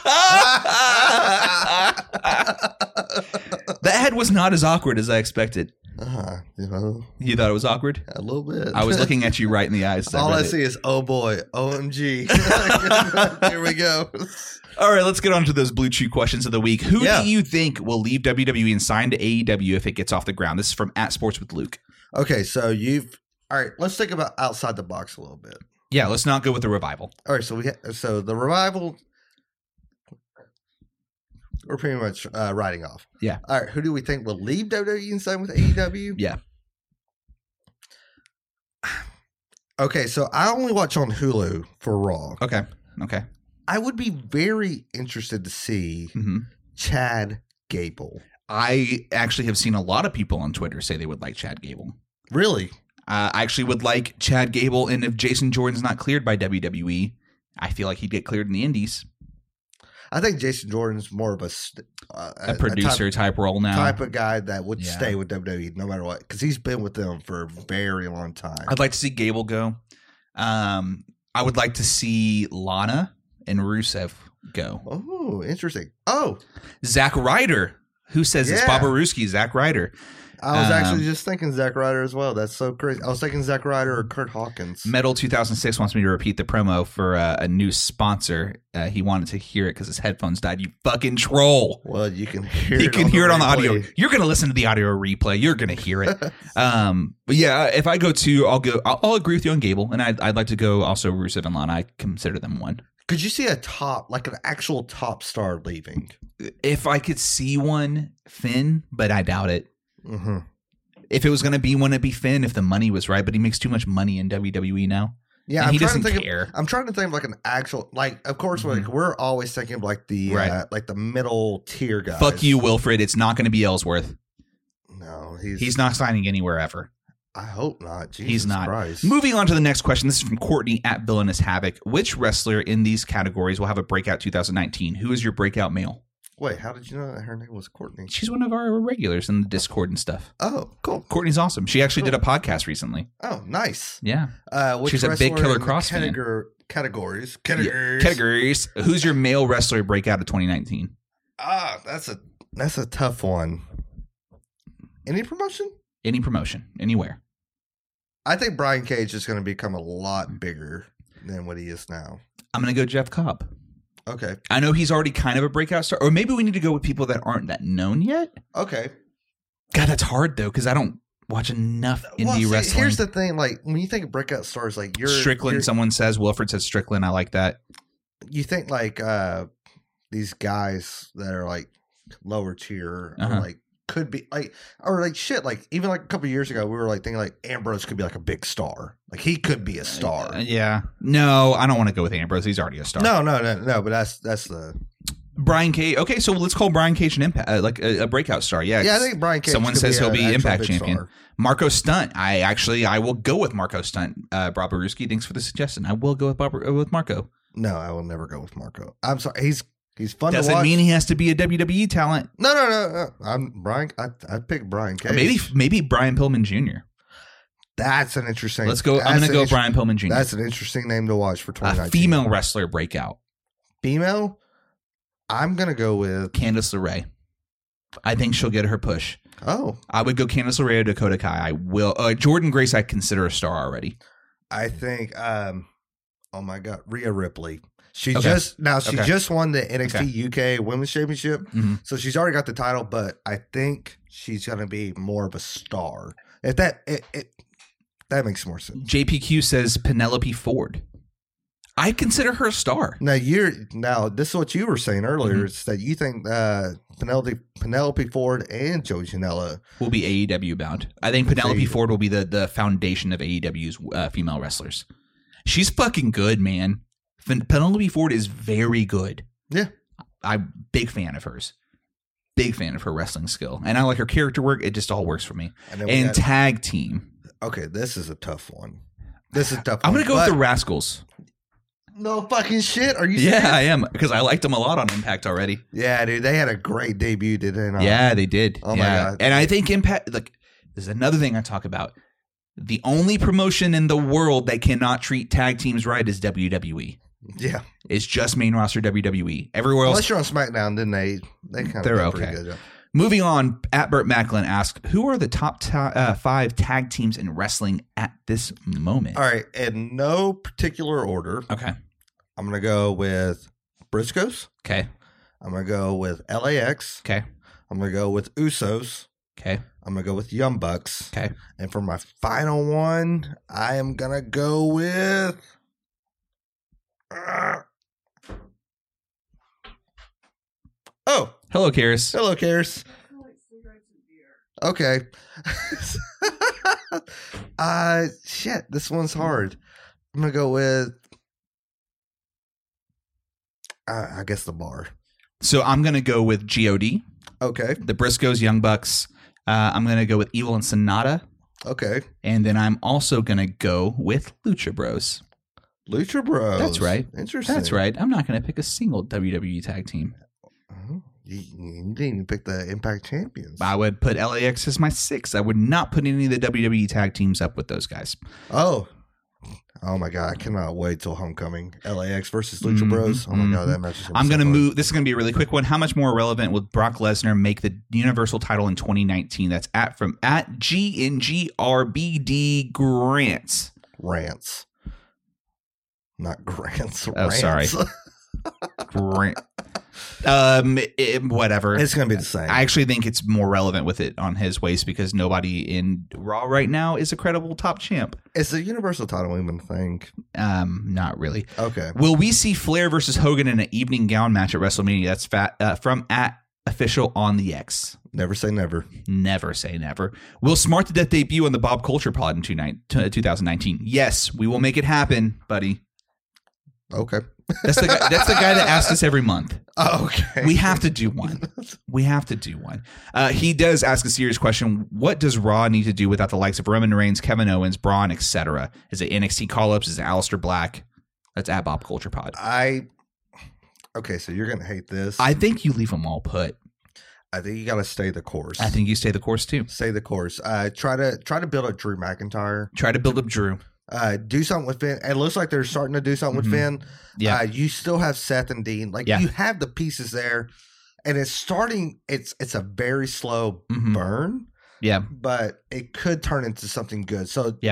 That head was not as awkward as I expected. Uh, you know, You thought it was awkward? a little bit. I was looking at you right in the eyes. All I read it. see is oh boy, O M G. Here we go. All right, let's get on to those Blue Chew questions of the week. Who Yeah. do you think will leave W W E and sign to A E W if it gets off the ground? This is from at Sports with Luke. Okay, so you've all right. Let's think about outside the box a little bit. Yeah, let's not go with the revival. All right, so we ha- so the revival, we're pretty much uh, writing off. Yeah. All right, who do we think will leave W W E and sign with A E W? Yeah. Okay, so I only watch on Hulu for Raw. Okay. Okay. I would be very interested to see hmm Chad Gable. I actually have seen a lot of people on Twitter say they would like Chad Gable. Really? Uh, I actually would like Chad Gable, and if Jason Jordan's not cleared by W W E, I feel like he'd get cleared in the Indies. I think Jason Jordan's more of a st- uh, A producer type, type role now. type of guy that would Yeah. stay with W W E no matter what, because he's been with them for a very long time. I'd like to see Gable go. Um, I would like to see Lana and Rusev go. Oh, interesting. Oh, Zack Ryder. Who says it's Yeah. Bobaruski? Zack Ryder. I was Um, actually just thinking Zack Ryder as well. That's so crazy. I was thinking Zack Ryder or Kurt Hawkins. Metal two thousand six wants me to repeat the promo for uh, a new sponsor. Uh, he wanted to hear it because his headphones died. You fucking troll. Well, you can hear You it can on hear the it on the audio. replay. You're going to listen to the audio replay. You're going to hear it. um, but yeah, if I go to, I'll go. I'll, I'll agree with you on Gable, and I'd, I'd like to go also Rusev and Lana. I consider them one. Could you see a top, like an actual top star leaving? If I could see one, Finn, but I doubt it. Mm-hmm. If it was going to be one, it'd be Finn if the money was right, but he makes too much money in W W E now. Yeah, And I'm he trying doesn't to think care. Of, I'm trying to think of like an actual, like, of course, Mhm. like we're always thinking of like the Right. uh, like the middle tier guys. Fuck you, Wilfred. It's not going to be Ellsworth. No, he's He's not signing anywhere ever. I hope not. Jesus He's not. Christ. Moving on to the next question. This is from Courtney at Villainous Havoc. Which wrestler in these categories will have a breakout two thousand nineteen? Who is your breakout male? Wait, how did you know that her name was Courtney? She's one of our regulars in the Discord and stuff. Oh, cool. Courtney's awesome. She actually did a podcast recently. Oh, nice. Yeah. Uh, which She's a big wrestler Killer in the Cross fan. categor- categories. Yeah. Categories. Categories. Who's your male wrestler breakout of twenty nineteen? Ah, that's a that's a tough one. Any promotion? Any promotion, anywhere. I think Brian Cage is going to become a lot bigger than what he is now. I'm going to go Jeff Cobb. Okay. I know he's already kind of a breakout star, or maybe we need to go with people that aren't that known yet. Okay. God, that's hard though, because I don't watch enough indie Well, see, wrestling. here's the thing: like when you think of breakout stars, like you're Strickland. you're- Someone says Wilfred says Strickland. I like that. you think like uh these guys that are like lower tier, Uh-huh. or like could be like, or like shit. Like even like a couple of years ago, we were like thinking like Ambrose could be like a big star. Like he could be a star. Uh, yeah. No, I don't want to go with Ambrose. He's already a star. No, no, no, no. But that's that's the Brian Cage. Okay, so let's call Brian Cage an impact, uh, like a, a breakout star. Yeah. yeah. I think Brian Cage. Someone could says be he'll an be actual Impact big champion. star. Marco Stunt. I actually I will go with Marco Stunt. Uh, Bob Baruski, thanks for the suggestion. I will go with Bob uh, with Marco. No, I will never go with Marco. I'm sorry. He's he's fun Doesn't to watch. mean he has to be a W W E talent. no, no, no, no. I'm Brian. I I pick Brian Cage. Maybe maybe Brian Pillman Junior that's an interesting. Let's go. I'm that's going to an go inter- Brian Pillman Junior That's an interesting name to watch for twenty A nineteen. female wrestler breakout. Female. I'm gonna go with. Candice LeRae. I think she'll get her push. Oh, I would go Candice LeRae or Dakota Kai. I will. Uh, Jordan Grace, I consider a star already. I think. Um, oh my God, Rhea Ripley. She Okay. just now she Okay. just won the N X T Okay. U K Women's Championship, Mhm. so she's already got the title. But I think she's gonna be more of a star. If that it, it that makes more sense. J P Q says Penelope Ford. I consider her a star. Now you're now this is what you were saying earlier Mhm. is that you think uh, Penelope Penelope Ford and Joey Janela. Will be A E W bound. I think Penelope See. Ford will be the, the foundation of A E W's uh, female wrestlers. She's fucking good, man. Fen- Penelope Ford is very good. Yeah. I'm big fan of hers. Big fan of her wrestling skill. And I like her character work. It just all works for me. And, then we And got- tag team. okay, this is a tough one. This is a tough. I'm one, going to go but- with the Rascals. No fucking shit. Are you? Yeah, serious? I am. Because I liked them a lot on Impact already. Yeah, dude. They had a great debut, did they not? Yeah, they did. Oh my yeah. God. And I think Impact, like, there's another thing I talk about. The only promotion in the world that cannot treat tag teams right is W W E. Yeah. It's just main roster W W E. Everywhere else. Unless you're on SmackDown, then they they kind of They're do a okay. pretty good job. Moving on, at Burt Macklin asked, who are the top ta- uh, five tag teams in wrestling at this moment? All right, in no particular order, Okay. I'm gonna go with Briscoes. Okay. I'm gonna go with L A X. Okay. I'm gonna go with Usos. Okay. I'm gonna go with Young Bucks. Okay. And for my final one, I am gonna go with. Uh, oh, Hello, Karis. hello, Karis. Okay. uh, shit, this one's hard. I'm gonna go with. Uh, I guess the Bar. So I'm going to go with G O D, Okay. the Briscoes, Young Bucks. Uh, I'm going to go with Evil and Sonata. Okay. And then I'm also going to go with Lucha Bros. Lucha Bros. That's right. Interesting. That's right. I'm not going to pick a single W W E tag team. Uh-huh. You, you didn't even pick the Impact Champions. I would put L A X as my six. I would not put any of the W W E tag teams up with those guys. Oh. Oh my God. I cannot wait till Homecoming. L A X versus Lucha Mhm, Bros. Oh my mhm. God. That match is gonna be I'm so going to fun. move. This is going to be a really quick one. How much more relevant will Brock Lesnar make the Universal title in twenty nineteen? That's at from at G N G R B D Grants. Rants. Not grants. Oh, rants. sorry. Grant. Um, it- whatever. It's going to be the same. I actually think it's more relevant with it on his waist because nobody in Raw right now is a credible top champ. Is the Universal title even a thing? Um, not really. Okay. Will we see Flair versus Hogan in an evening gown match at WrestleMania? That's fat, uh, from at official on the X. Never say never. Never say never. Will Smart to Death debut on the Bob Culture Pod in two nine, t- twenty nineteen? Yes, we will make it happen, buddy. Okay. That's the guy, that's the guy that asks us every month. Okay. We have to do one. We have to do one. Uh, he does ask a serious question. What does Raw need to do without the likes of Roman Reigns, Kevin Owens, Braun, et cetera? Is it N X T call-ups? Is it Aleister Black? That's at Bob Culture Pod. I. Okay, so you're going to hate this. I think you leave them all put. I think you got to stay the course. I think you stay the course too. Stay the course. Uh, try to try to build up Drew McIntyre. Try to build up Drew. Uh, do something with Finn. It looks like they're starting to do something Mhm. with Finn. Yeah. Uh, you still have Seth and Dean. Like Yeah. you have the pieces there, and it's starting. It's it's a very slow Mhm. burn, Yeah. but it could turn into something good. So Yeah.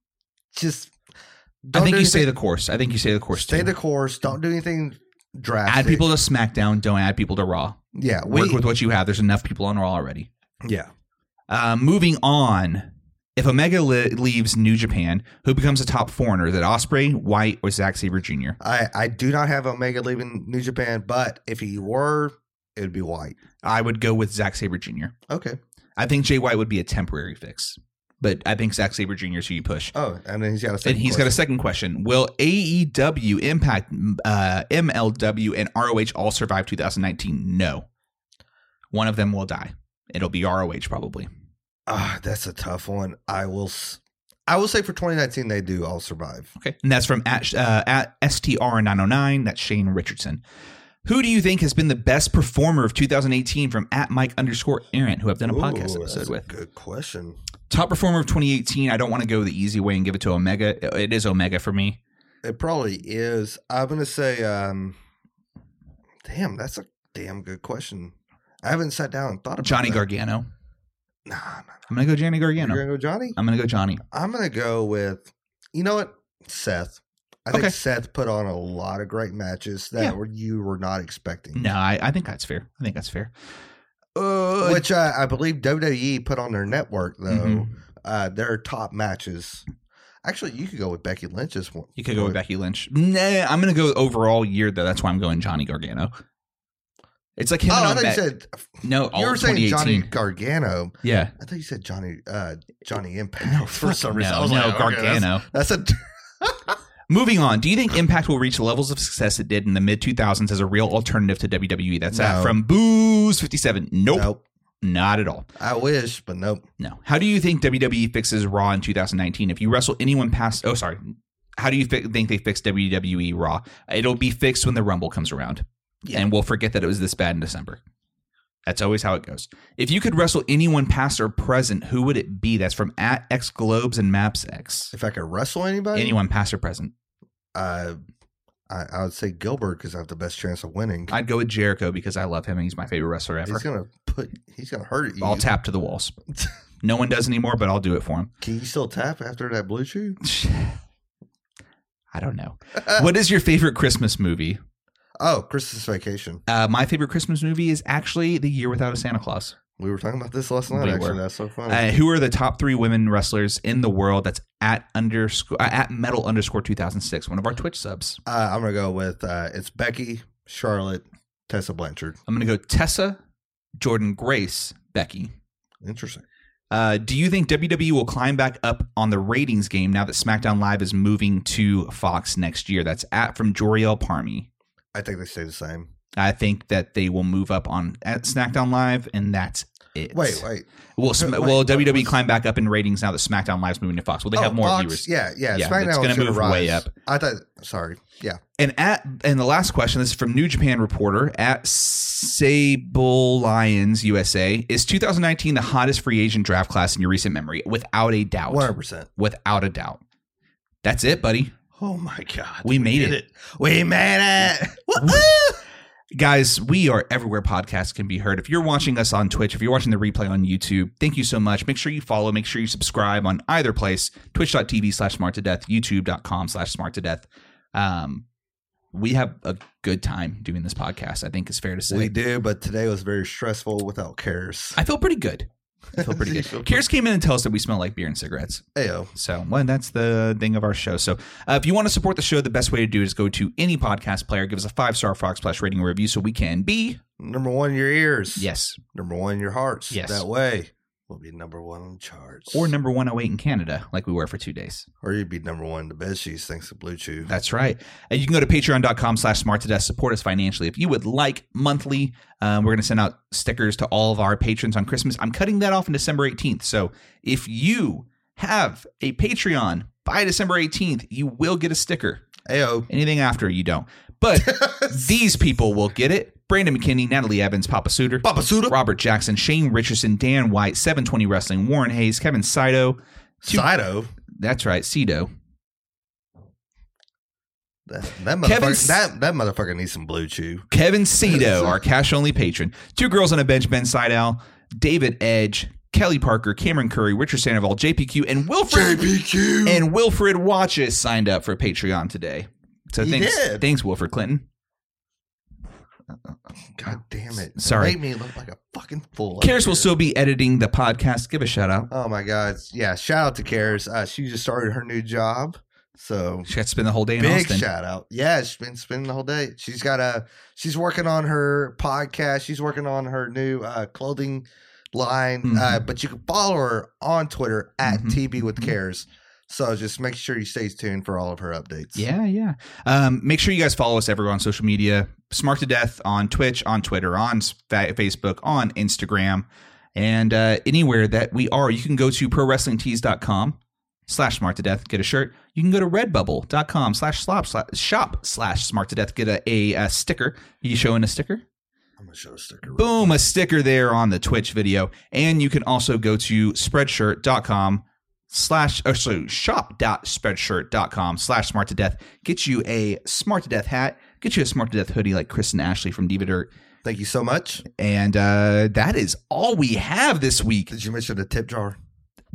just I don't think do you stay the anything- course. I think you stay the course Stay too. the course. Don't do anything drastic. Add people to SmackDown. Don't add people to Raw. Yeah, Work we, with what you have. There's enough people on Raw already. yeah. Uh, moving on. If Omega li- leaves New Japan, who becomes a top foreigner? Is it Ospreay, White, or Zack Sabre Junior? I I do not have Omega leaving New Japan, but if he were, it would be White. I would go with Zack Sabre Junior Okay. I think Jay White would be a temporary fix, but I think Zack Sabre Junior is who you push. Oh, and then he's got a And second he's got a second question. Will A E W, Impact, uh, M L W, and R O H all survive two thousand nineteen? No. One of them will die. It'll be R O H probably. Ah, that's a tough one. I will. s- I will say for twenty nineteen they do all survive. Okay. And that's from at, uh, at S T R nine oh nine. That's Shane Richardson. Who do you think has been the best performer of two thousand eighteen from at Mike underscore Aaron, who I've done a podcast Ooh, that's episode a with? Good question. Top performer of twenty eighteen. I don't want to go the easy way and give it to Omega. It is Omega for me. It probably is. I'm gonna say. um Damn, that's a damn good question. I haven't sat down and thought about Johnny that. Gargano. Nah, nah, I'm going to go Johnny nah. Gargano. You're gonna go Johnny. I'm going to go Johnny. I'm gonna go with. You know what, Seth. I Okay. think Seth put on a lot of great matches that Yeah. were you were not expecting. No, I, I think that's fair. I think that's fair. Uh, Which uh, I believe W W E put on their network though. Mhm. Uh, their top matches. Actually, you could go with Becky Lynch as one. You could go with Becky Lynch. Nah, I'm going to go overall year, though. That's why I'm going Johnny Gargano. It's like him Oh, and I thought you Omega- said No, all you were of saying Johnny twenty eighteen. Gargano. Yeah. I thought you said Johnny uh, Johnny Impact for some reason. no, I was no, like, okay, Gargano. That's, that's a Moving on, do you think Impact will reach the levels of success it did in the mid two thousands as a real alternative to W W E? That's that No. from Booze fifty-seven. Nope, nope. not at all. I wish, but nope. No. How do you think W W E fixes Raw in two thousand nineteen? If you wrestle anyone past, oh, sorry. How do you fi- think they fix W W E Raw? It'll be fixed when the Rumble comes around, and we'll forget that it was this bad in December. That's always how it goes. If you could wrestle anyone past or present, who would it be? That's from at X Globes and Maps X. If I could wrestle anybody, Anyone past or present. uh, I, I would say Gilbert because I have the best chance of winning. I'd go with Jericho because I love him and he's my favorite wrestler ever. He's gonna put. He's gonna hurt you. I'll tap to the walls. No one does anymore, but I'll do it for him. Can you still tap after that blue chew? I don't know. What is your favorite Christmas movie? Oh, Christmas Vacation. Uh, my favorite Christmas movie is actually The Year Without a Santa Claus. We were talking about this last night. We actually, were. that's so funny. Uh, who are the top three women wrestlers in the world? That's at underscore uh, at metal underscore two thousand six. One of our Twitch subs. uh, I'm gonna go with uh, it's Becky, Charlotte, Tessa Blanchard. I'm gonna go Tessa, Jordan Grace, Becky. Interesting. Uh, do you think W W E will climb back up on the ratings game now that SmackDown Live is moving to Fox next year? That's at from Joriel Parmy. I think they stay the same. I think that they will move up on at SmackDown Live, and that's it. Wait, wait. Will Sm- Wait, will what W W E was- climb back up in ratings now that SmackDown Live's moving to Fox? Will they have Oh, more Fox, viewers? Yeah, yeah. Yeah, SmackDown it's gonna should move rise. way up. I thought. Sorry. Yeah. And at and the last question, this is from New Japan Reporter at Sable Lions U S A. Is two thousand nineteen the hottest free agent draft class in your recent memory? Without a doubt. One hundred percent. Without a doubt. That's it, buddy. Oh my god. We made did it. We made it. Woo-hoo! Guys, we are everywhere podcasts can be heard. If you're watching us on Twitch, if you're watching the replay on YouTube, thank you so much. Make sure you follow, make sure you subscribe on either place, twitch.tv slash smart to death, youtube.com slash smart to death. Um, we have a good time doing this podcast, I think is fair to say. We do, but today was very stressful without cares. I feel pretty good. I feel pretty You good. feel Karis came in and tell us that we smell like beer and cigarettes. Ayo. So, well, that's the thing of our show. So, uh, if you want to support the show, the best way to do it is go to any podcast player, give us a five-star Frog Splash rating and review so we can be, Number one in your ears. yes, Number one in your hearts. Yes. That way, we'll be number one on the charts. or number one oh eight in Canada, like we were for two days. Or you'd be number one in the bed sheets thanks to Blue Chew. That's right. And you can go to patreon.com slash smart to death. Support us financially. If you would like monthly, um, we're going to send out stickers to all of our patrons on Christmas. I'm cutting that off on December eighteenth. So if you have a Patreon by December eighteenth, you will get a sticker. Ayo. Anything after, you don't. But these people will get it. Brandon McKinney, Natalie Evans, Papa Suter, Papa Suter. Robert Jackson, Shane Richardson, Dan White, seven twenty Wrestling, Warren Hayes, Kevin Saito. Two- Sido. That's right, Cito. That, that, Kevin motherfucker, S- that, that motherfucker needs some Blue Chew. Kevin Cito, our cash-only patron. Two Girls on a Bench, Ben Seidel, David Edge, Kelly Parker, Cameron Curry, Richard Sandoval, J P Q, and Wilfred J P Q. and Wilfred Watches signed up for Patreon today. So He thanks, did. thanks, Wilfred Clinton. God damn it. Sorry. It made me look like a fucking fool. Karis will still be editing the podcast. Give a shout out. Oh my God. Yeah. Shout out to Karis. Uh, she just started her new job. So She got to spend the whole day in big Austin. shout out. Yeah. She's been spending the whole day. She's got a, she's working on her podcast. She's working on her new uh, clothing line. Mhm. Uh, but you can follow her on Twitter at Mhm. T B with Karis. So just make sure you stay tuned for all of her updates. Yeah, yeah. Um, make sure you guys follow us everywhere on social media. Smart to Death on Twitch, on Twitter, on fa- Facebook, on Instagram, and uh, anywhere that we are. You can go to pro wrestling tees dot com slash smart to death, get a shirt. You can go to redbubble dot com slash slop slash shop slash smart to death, get a, a, a sticker. Are you showing a sticker? I'm going to show a sticker. real Boom, a sticker there on the Twitch video. And you can also go to spreadshirt dot com slash oh, so shop.spreadshirt dot com slash smart to death. Get you a smart to death hat, get you a smart to death hoodie like Chris and Ashley from Diva Dirt. Thank you so much. And uh, that is all we have this week. Did you mention the tip jar?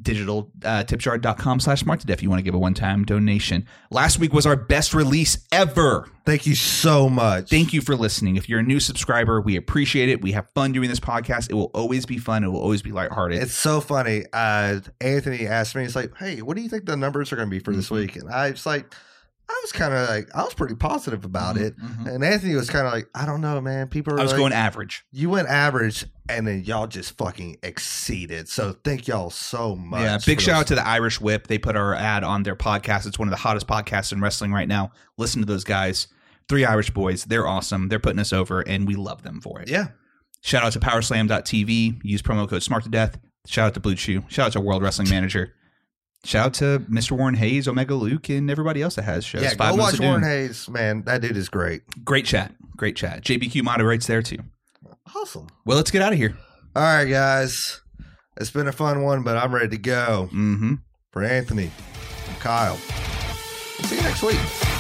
digital uh, tipjar.com slash smart to death if you want to give a one-time donation. Last week was our best release ever. Thank you so much. Thank you for listening. If you're a new subscriber, we appreciate it. We have fun doing this podcast. It will always be fun. It will always be lighthearted. It's so funny. Uh, Anthony asked me, he's like, hey, what do you think the numbers are going to be for this Mm-hmm. week? And I was like, I was kind of like, I was pretty positive about Mhm, it. mhm. And Anthony was kind of like, I don't know, man. People are I was like, going average. you went average, and then y'all just fucking exceeded. So thank y'all so much. Yeah, big for shout those- out to the Irish Whip. They put our ad on their podcast. It's one of the hottest podcasts in wrestling right now. Listen to those guys. Three Irish boys. They're awesome. They're putting us over, and we love them for it. Yeah. Shout out to powerslam dot t v. Use promo code smart to death. Shout out to Blue Chew. Shout out to World Wrestling Manager. Shout out to Mister Warren Hayes, Omega Luke, and everybody else that has shows. Yeah, Five go Moves watch of Doom. Warren Hayes, man. That dude is great. Great chat. Great chat. J B Q moderates there too. Awesome. Well, let's get out of here. All right, guys. It's been a fun one, but I'm ready to go. Mm-hmm. For Anthony, I'm Kyle. We'll see you next week.